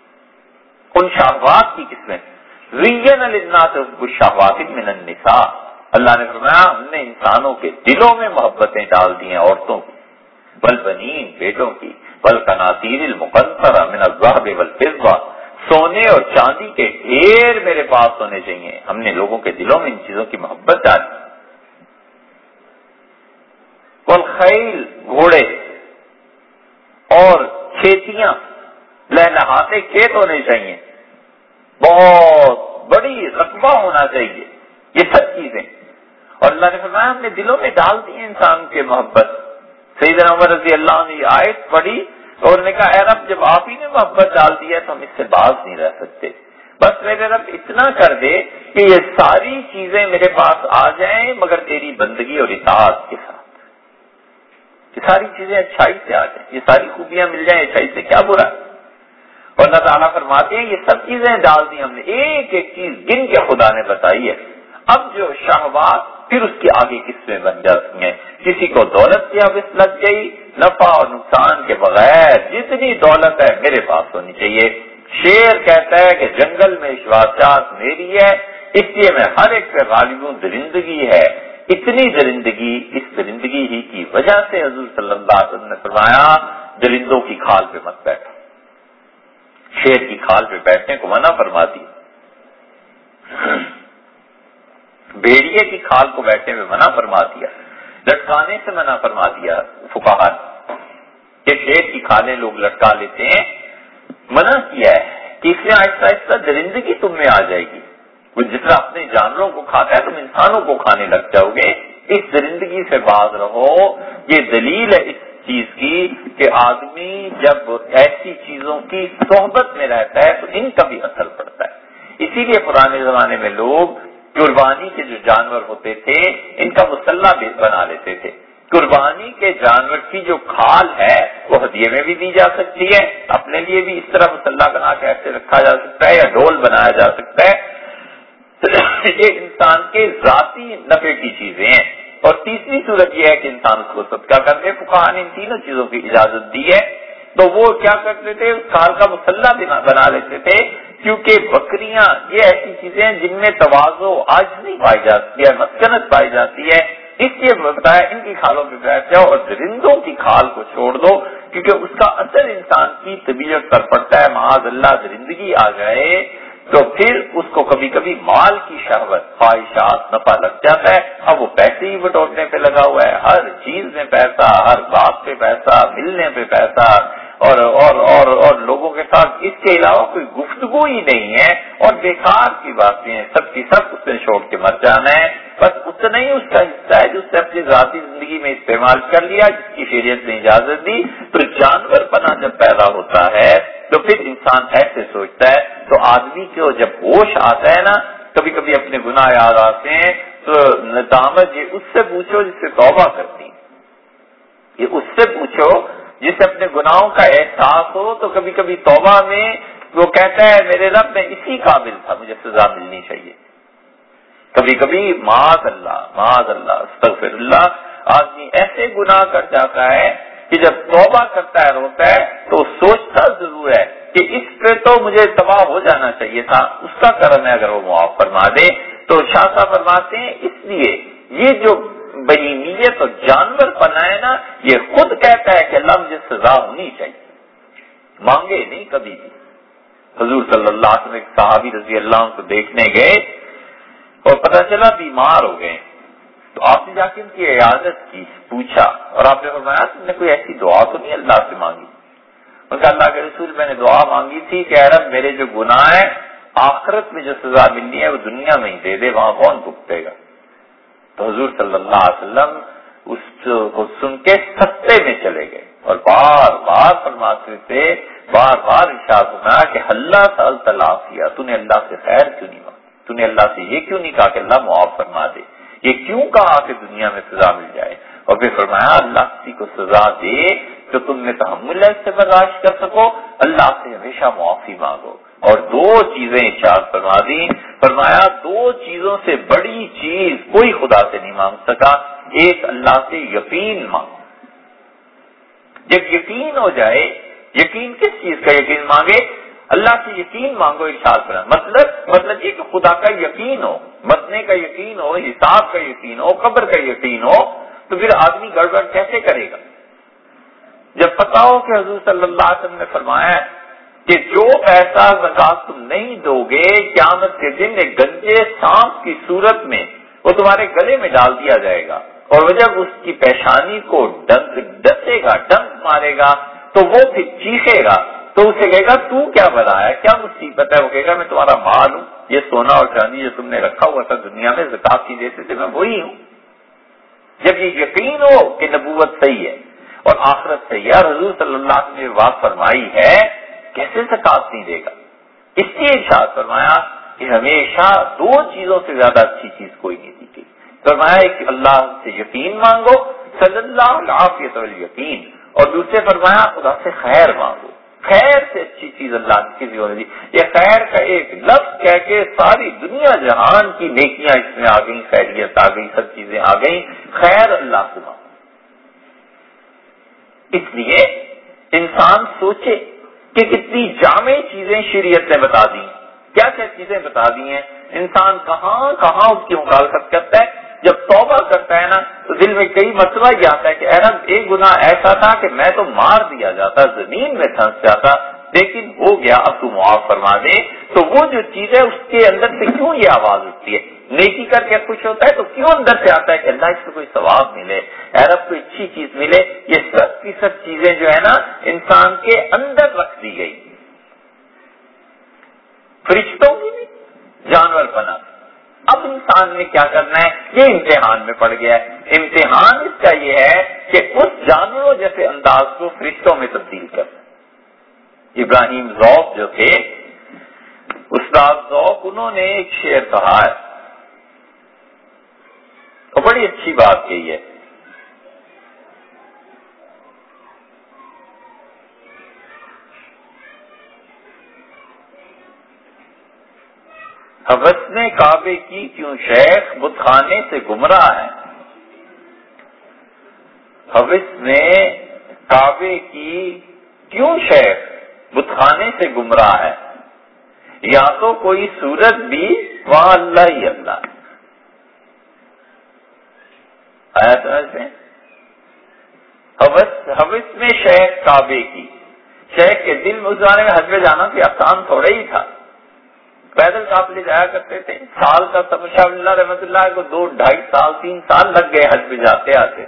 ان شہوات کی قسمیں، زین للناس حب الشہوات من النساء، اللہ نے فرمایا ہم نے انسانوں کے دلوں میں محبتیں ڈال دی ہیں عورتوں کی، والبنین بیٹوں کی، والقناطیر المقنطرہ من الذهب والفضہ، سونے اور چاندی کے ڈھیر میرے پاس ہونے چاہیے۔ ہم نے لوگوں کے دلوں میں ان چیزوں کی محبت ڈالی۔ والخیل گھوڑے اور کھیتیاں، لہلہاتے کھیت ہونے چاہیے، بہت بڑی رقبہ ہونا چاہیے، یہ سب چیزیں۔ اور اللہ نے فرمایا ہم نے دلوں میں ڈال دی انسان کے محبت۔ سیدنا عمر رضی اللہ عنہ یہ آیت پڑھی اور انہوں نے کہا اے رب جب آپ ہی نے محبت ڈال دی ہے تو ہم اس سے باز نہیں رہ سکتے، بس میرے رب اتنا کر دے کہ یہ ساری چیزیں میرے پاس آ جائیں مگر تیری بندگی اور اطاعت کے ساتھ، یہ ساری چیزیں اچھائی سے آ جائیں، یہ ساری خوبیاں مل جائیں، اچھائی سے کیا برا۔ اور اللہ تعالیٰ فرماتے ہیں یہ سب چیزیں ڈال دی ہم نے، ایک ایک چیز گن کے خدا نے بتائی ہے۔ اب جو شہوات پھر اس کی آگے قسمیں بن جاتی ہیں، کسی کو دولت کی حوث لگ گئی، نفع اور نقصان کے بغیر جتنی دولت ہے میرے پاس ہونی چاہیے۔ شیر کہتا ہے کہ جنگل میں اشواشات میری ہے، اس لیے میں ہر ایک پہ غالب ہوں، درندگی ہے، اتنی درندگی، اس درندگی ہی کی وجہ سے حضور صلی اللہ علیہ وسلم نے فرمایا درندوں کی کھال پہ مت بیٹھو، شیر کی کھال پہ بیٹھنے کو منع فرما دی، بھیڑیے کی کھال کو بیٹھنے میں منع فرما دیا، لٹکانے سے منع فرما دیا فقہاء نے کہ شیر کی کھالیں لوگ لٹکا لیتے ہیں، منع کیا ہے کہ اس میں آہستہ آہستہ درندگی تم میں آ جائے گی، وہ جس طرح اپنے جانوروں کو کھاتا ہے تم انسانوں کو کھانے لگ جاؤ گے، اس درندگی سے باز رہو۔ یہ دلیل ہے اس چیز کی کہ آدمی جب ایسی چیزوں کی صحبت میں رہتا ہے تو ان کا بھی اثر پڑتا ہے۔ اسی لیے پرانے زمانے میں لوگ قربانی کے جو جانور ہوتے تھے ان کا مسلح بھی بنا لیتے تھے۔ قربانی کے جانور کی جو کھال ہے وہ ہدیے میں بھی دی جا سکتی ہے، اپنے لیے بھی اس طرح مسلح بنا کے ایسے رکھا جا سکتا ہے یا ڈول بنایا جا سکتا ہے، یہ انسان کے ذاتی نفع کی چیزیں ہیں۔ اور تیسری صورت یہ ہے کہ انسان اس کو صدقہ کر دے، فقہاء نے ان تینوں چیزوں کی اجازت دی ہے، تو وہ کیا کرتے تھے اس کھال کا مسلح بنا لیتے تھے، کیونکہ بکریاں یہ ایسی چیزیں ہیں جن میں تواضع عاجزی پائی جاتی ہے، مسکنت پائی جاتی ہے، اس لیے بتایا ان کی کھالوں پہ بیٹھ جاؤ اور درندوں کی کھال کو چھوڑ دو کیونکہ اس کا اثر انسان کی طبیعت پر پڑتا ہے. معاذ اللہ درندگی آ جائے تو پھر اس کو کبھی کبھی مال کی شہوت، خواہشات، نفع لگ جاتا ہے. اب وہ پیسے ہی بٹورنے پہ لگا ہوا ہے، ہر چیز میں پیسہ، ہر بات پہ پیسہ، ملنے پہ پیسہ، اور لوگوں کے ساتھ اس کے علاوہ کوئی گفتگو ہی نہیں ہے، اور بیکار کی باتیں ہیں، سب کی سب اس نے چھوڑ کے مر جانا ہے. بس اتنا ہی اس کا حصہ ہے جو اس نے اپنی ذاتی زندگی میں استعمال کر لیا، جس کی شریعت نے اجازت دی. تو جانور پنا جب پیدا ہوتا ہے تو پھر انسان ایسے سوچتا ہے. تو آدمی کو جب ہوش آتا ہے نا، کبھی کبھی اپنے گناہ یاد آتے ہیں تو ندامت یہ اس سے پوچھو جس سے توبہ کرتی، یہ اس سے پوچھو جسے اپنے گناہوں کا احساس ہو. تو کبھی کبھی توبہ میں وہ کہتا ہے میرے رب میں اسی قابل تھا، مجھے سزا ملنی چاہیے. کبھی کبھی معاذ اللہ استغفر اللہ، آدمی ایسے گناہ کر جاتا ہے کہ جب توبہ کرتا ہے روتا ہے تو سوچتا ضرور ہے کہ اس پہ تو مجھے تباہ ہو جانا چاہیے تھا، اس کا کرم ہے اگر وہ معاف فرما دے. تو شاہ صاحب فرماتے ہیں اس لیے یہ جو بہیمیت اور جانور پنا ہے نا، یہ خود کہتا ہے کہ اللہ مجھے سزا ہونی چاہیے، مانگے نہیں کبھی بھی. حضور صلی اللہ علیہ وسلم ایک صحابی رضی اللہ عنہ کو دیکھنے گئے اور پتہ چلا بیمار ہو گئے. تو آپ نے جا کے ان کی عیادت کی، پوچھا، اور آپ نے فرمایا تم نے کوئی ایسی دعا تو نہیں اللہ سے مانگی؟ ان کا اللہ کے رسول میں نے دعا مانگی تھی کہ اے رب میرے جو گناہ ہیں آخرت میں جو سزا ملنی ہے وہ دنیا میں ہی دے دے، وہاں کون بھگتے گا. تو حضور صلی اللہ علیہ وسلم اس کو سن کے سستے میں چلے گئے اور بار بار فرماتے تھے، بار بار ارشاد ہونا کہ اللہ تعالی کیا، تو نے اللہ سے خیر کیوں نہیں مانگی، تو نے اللہ سے یہ کیوں نہیں کہا کہ اللہ معاف فرما دے، یہ کیوں کہا کہ دنیا میں سزا مل جائے. اور پھر فرمایا اللہ کسی کو سزا دے تو تم نے تحمل ہے اس سے برداشت کر سکو، اللہ سے ہمیشہ معافی مانگو. اور دو چیزیں ارشاد فرما دی، فرمایا دو چیزوں سے بڑی چیز کوئی خدا سے نہیں مانگ سکا، ایک اللہ سے یقین مانگو. جب یقین ہو جائے، یقین کس چیز کا یقین مانگے؟ اللہ سے یقین مانگو. ارشاد فرما مطلب یہ کہ خدا کا یقین ہو، مرنے کا یقین ہو، حساب کا یقین ہو، قبر کا یقین ہو. تو پھر آدمی گڑبڑ کیسے کرے گا؟ جب پتا ہو کہ حضور صلی اللہ علیہ وسلم نے فرمایا کہ جو پیسہ زکات تم نہیں دو گے قیامت کے دن ایک گنجے سانپ کی صورت میں وہ تمہارے گلے میں ڈال دیا جائے گا، اور وہ جب اس کی پیشانی کو ڈسے گا، ڈنک مارے گا تو وہ پھر چیخے گا. تو اسے کہے گا تو کیا بنایا، کیا مصیبت ہے؟ وہ کہے گا میں تمہارا مال ہوں، یہ سونا اور چاندی جو تم نے رکھا ہوا تھا دنیا میں زکات کی دیتے تھے میں وہی ہوں. جب یہ یقین ہو کہ نبوت صحیح ہے اور آخرت صحیح ہے، اور حضور صلی اللہ علیہ وسلم نے بات فرمائی ہے، کیسے زکات نہیں دے گا؟ اس لیے ارشاد فرمایا کہ ہمیشہ دو چیزوں سے زیادہ اچھی چیز کوئی نہیں دی گئی. فرمایا کہ اللہ سے یقین مانگو، صلی اللہ العافیت والیقین، اور دوسرے فرمایا خدا سے خیر مانگو. خیر سے اچھی چیز اللہ کی کسی کو نہیں دی. یہ خیر کا ایک لفظ کہہ کے ساری دنیا جہان کی نیکیاں اس میں آ گئی، خیریت آ گئی، سب چیزیں آ گئی. خیر اللہ سے مانگو. اس لیے انسان سوچے کہ کتنی جامع چیزیں شریعت نے بتا دی، کیا کیا چیزیں بتا دی ہیں. انسان کہاں کہاں اس کی مخالفت کرتا ہے. جب توبہ کرتا ہے نا تو دل میں کئی مرتبہ یہ آتا ہے کہ اے رب ایک گناہ ایسا تھا کہ میں تو مار دیا جاتا، زمین میں دھنس جاتا، لیکن ہو گیا، اب تو معاف فرما دے. تو وہ جو چیز ہے اس کے اندر سے کیوں یہ آواز اٹھتی ہے؟ نیکی کر کے خوش ہوتا ہے تو کیوں اندر سے آتا ہے کہ اللہ اس کو کوئی ثواب ملے، اے رب کوئی اچھی چیز ملے. یہ سب کی سب چیزیں جو ہے نا انسان کے اندر رکھ دی گئی، فرشتوں کی بھی، جانور بنا. اب انسان نے کیا کرنا ہے؟ یہ امتحان میں پڑ گیا ہے. امتحان اس کا یہ ہے کہ اس جانوروں جیسے انداز کو فرشتوں میں تبدیل کرنا. ابراہیم ذوق جو تھے، استاد ذوق، انہوں نے ایک شعر کہا ہے اور بڑی اچھی بات کہی ہے. حوث نے کعبے کی کیوں شیخ بت خانے سے گمراہ ہے. حوث نے کعبے کی کیوں شیخ بت خانے سے گمراہ ہے، یا تو کوئی صورت بھی وہاں اللہ ہی اللہ. آیا سمجھ میں؟ حوث میں شیخ کعبے کی، شیخ کے دل میں اس زمانے میں حج پہ جانا کوئی آسان تھوڑا ہی تھا، پیدل قافلے جایا کرتے تھے، سال کا سفر، شاہ اللہ رحمۃ اللہ کو 2 ڈھائی سال 3 سال لگ گئے حج پہ جاتے آتے۔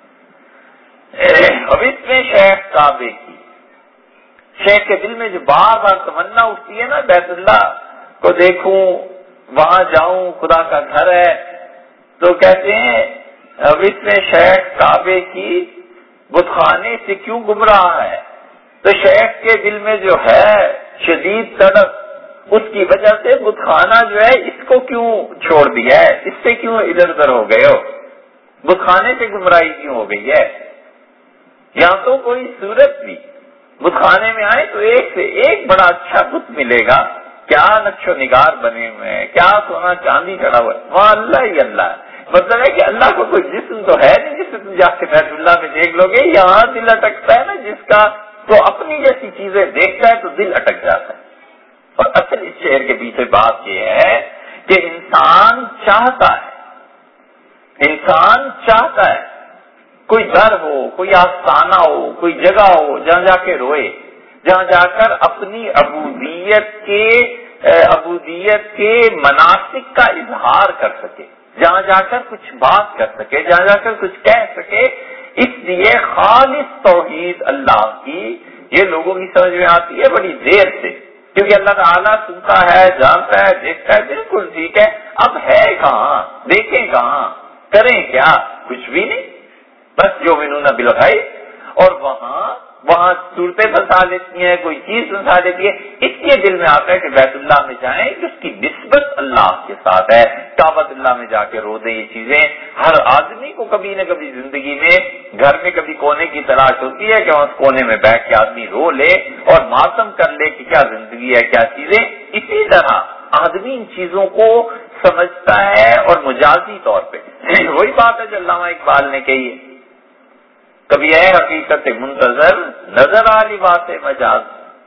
حوث میں شیخ کعبے کی، شیخ کے دل میں جو بار بار تمنا اٹھتی ہے نا، بیت اللہ کو دیکھوں، وہاں جاؤں، خدا کا گھر ہے، تو کہتے ہیں حوث میں شیخ کعبے کی بت خانے سے کیوں گمراہ ہے؟ تو شیخ کے دل میں جو ہے شدید تڑپ، اس کی وجہ سے بت خانہ جو ہے اس کو کیوں چھوڑ دیا ہے، اس سے کیوں ادھر ادھر ہو گئے ہو، بت خانے سے گمراہی کیوں ہو گئی ہے؟ یہاں تو کوئی صورت بھی بت خانے میں آئے تو ایک سے ایک بڑا اچھا بت ملے گا، کیا نقش و نگار بنے ہوئے ہیں، کیا سونا چاندی چڑھا ہوا ہے، وہاں اللہ ہی اللہ ہے۔ مطلب ہے کہ اللہ کو کوئی جسم تو ہے نہیں جسے تم جا کے بیت اللہ میں دیکھ لو گے، یہاں دل اٹکتا ہے نا جس کا، تو اپنی جیسی چیزیں دیکھتا ہے تو دل اٹک جاتا ہے۔ اور اصل اس شعر کے پیچھے بات یہ ہے کہ انسان چاہتا ہے کوئی در ہو، کوئی آستانہ ہو، کوئی جگہ ہو جہاں جا کے روئے، جہاں جا کر اپنی عبودیت کے مناسک کا اظہار کر سکے، جہاں جا کر کچھ بات کر سکے، جہاں جا کر کچھ کہہ سکے۔ اس لیے خالص توحید اللہ کی یہ لوگوں کی سمجھ میں آتی ہے بڑی دیر سے، کیونکہ اللہ تعالیٰ سنتا ہے، جانتا ہے، دیکھتا ہے، بالکل ٹھیک ہے، اب ہے کہاں، دیکھیں کہاں، کریں کیا، کچھ بھی نہیں، بس جو منون بالغیب، اور وہاں صورتیں بتا دیتی ہیں، کوئی چیز بتا دیتی ہے، اس لیے دل میں آتا ہے کہ بیت اللہ میں جائیں کہ اس کی نسبت اللہ کے ساتھ ہے، کعبۃ اللہ میں جا کے رو دیں۔ یہ چیزیں ہر آدمی کو کبھی نہ کبھی زندگی میں گھر میں کبھی کونے کی تلاش ہوتی ہے کہ اس کونے میں بیٹھ کے آدمی رو لے اور ماتم کر لے کہ کیا زندگی ہے، کیا چیزیں۔ اسی طرح آدمی ان چیزوں کو سمجھتا ہے اور مجازی طور پہ وہی بات ہے جو علامہ اقبال نے کہی ہے، کبھی ہے حقیقت منتظر نظر آلی بات مجاز،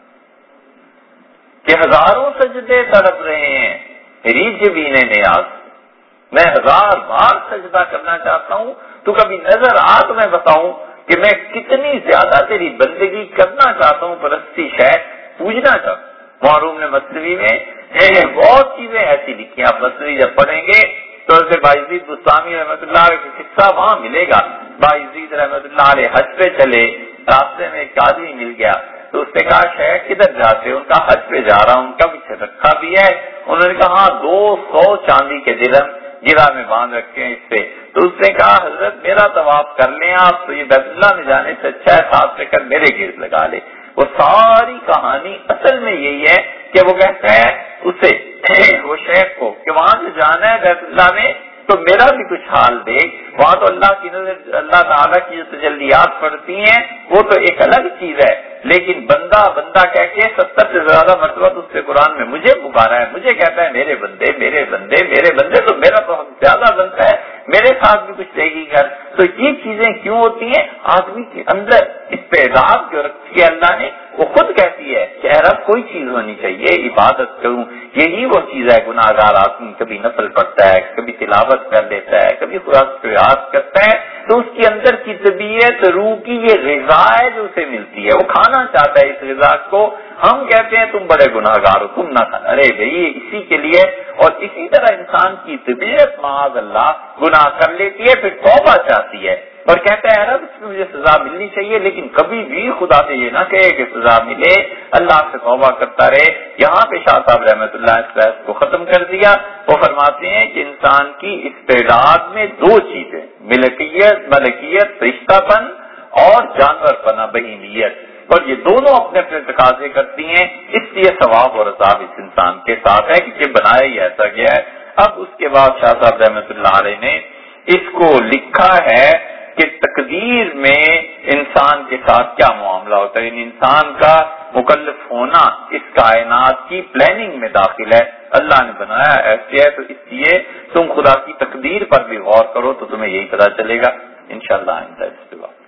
کہ ہزاروں سجدے تڑپ رہے ہیں میری جبین نیاز، میں 1000 بار سجدہ کرنا چاہتا ہوں، تو کبھی نظر آ تو میں بتاؤں کہ میں کتنی زیادہ تیری بندگی کرنا چاہتا ہوں، پرستی شاید پوجنا چاہتا ہوں۔ معروم نے مصنوی میں بہت چیزیں ایسی لکھی، آپ مصنوی جب پڑھیں گے تو اسے باعزید بستامی رحمۃ اللہ علیہ کا قصہ وہاں ملے گا۔ باعزید رحمۃ اللہ علیہ حج پہ چلے، راستے میں ایک آدمی مل گیا، تو اس نے کہا شیخ کدھر جاتے؟ ان کا حج پہ جا رہا ہوں، ان کا پیچھے رکھا بھی ہے؟ انہوں نے کہا ہاں 200 چاندی کے درہم گرا میں باندھ رکھے ہیں اس پہ۔ تو اس نے کہا حضرت میرا طواف کر لیں آپ، تو یہ بیت اللہ میں جانے سے اچھا ہے ساتھ لے کر میرے گرد لگا لے۔ وہ ساری کہانی اصل میں یہی ہے کہ وہ کہتا ہے اسے، وہ شیخ کو، کہ وہاں سے جانا ہے بیت اللہ میں تو میرا بھی کچھ حال دیکھ، وہاں تو اللہ کی نظر، اللہ تعالیٰ کی جو تجلیات پڑتی ہیں وہ تو ایک الگ چیز ہے، لیکن بندہ کہہ کے 70 سے زیادہ مرتبہ اس سے قرآن میں مجھے پکارا ہے، مجھے کہتا ہے میرے بندے میرے بندے میرے بندے، تو میرا تو زیادہ بنتا ہے میرے ساتھ بھی کچھ دیکھی کر۔ تو یہ چیزیں کیوں ہوتی ہیں؟ آدمی کے اندر استعداد جو رکھی ہے اللہ نے، وہ خود کہتی ہے کہ اے رب کوئی چیز ہونی چاہیے، عبادت کروں، یہی وہ چیز ہے۔ گناہ گار آدمی کبھی نفل پڑھتا ہے، کبھی تلاوت کر لیتا ہے، کبھی خدا کو یاد کرتا ہے، تو اس کے اندر کی طبیعت، روح کی یہ غذا ہے جو اسے ملتی ہے، وہ کھانا چاہتا ہے اس غذا کو۔ ہم کہتے ہیں تم بڑے گناہ گار ہو، تم نہ کھانا، ارے بھائی اسی کے لیے۔ اور اسی طرح انسان کی طبیعت معاذ اللہ گناہ کر لیتی ہے، پھر توبہ چاہتی ہے اور کہتا ہے رب اس میں مجھے سزا ملنی چاہیے، لیکن کبھی بھی خدا سے یہ نہ کہے کہ سزا ملے، اللہ سے توبہ کرتا رہے۔ یہاں پہ شاہ صاحب رحمۃ اللہ اس بحث کو ختم کر دیا۔ وہ فرماتے ہیں کہ انسان کی استعداد میں 2 چیزیں، ملکیت فرشتہ پن اور جانور پنا بہیمیت، اور یہ دونوں اپنے اپنے تقاضے کرتی ہیں، اس لیے ثواب اور عذاب اس انسان کے ساتھ ہے کہ یہ بنایا ہی ایسا گیا ہے۔ اب اس کے بعد شاہ صاحب رحمۃ اللہ علیہ نے اس کو لکھا ہے کہ تقدیر میں انسان کے ساتھ کیا معاملہ ہوتا ہے، یعنی انسان کا مکلف ہونا اس کائنات کی پلاننگ میں داخل ہے، اللہ نے بنایا ایسے ہے، تو اس لیے تم خدا کی تقدیر پر بھی غور کرو تو تمہیں یہی پتہ چلے گا انشاءاللہ۔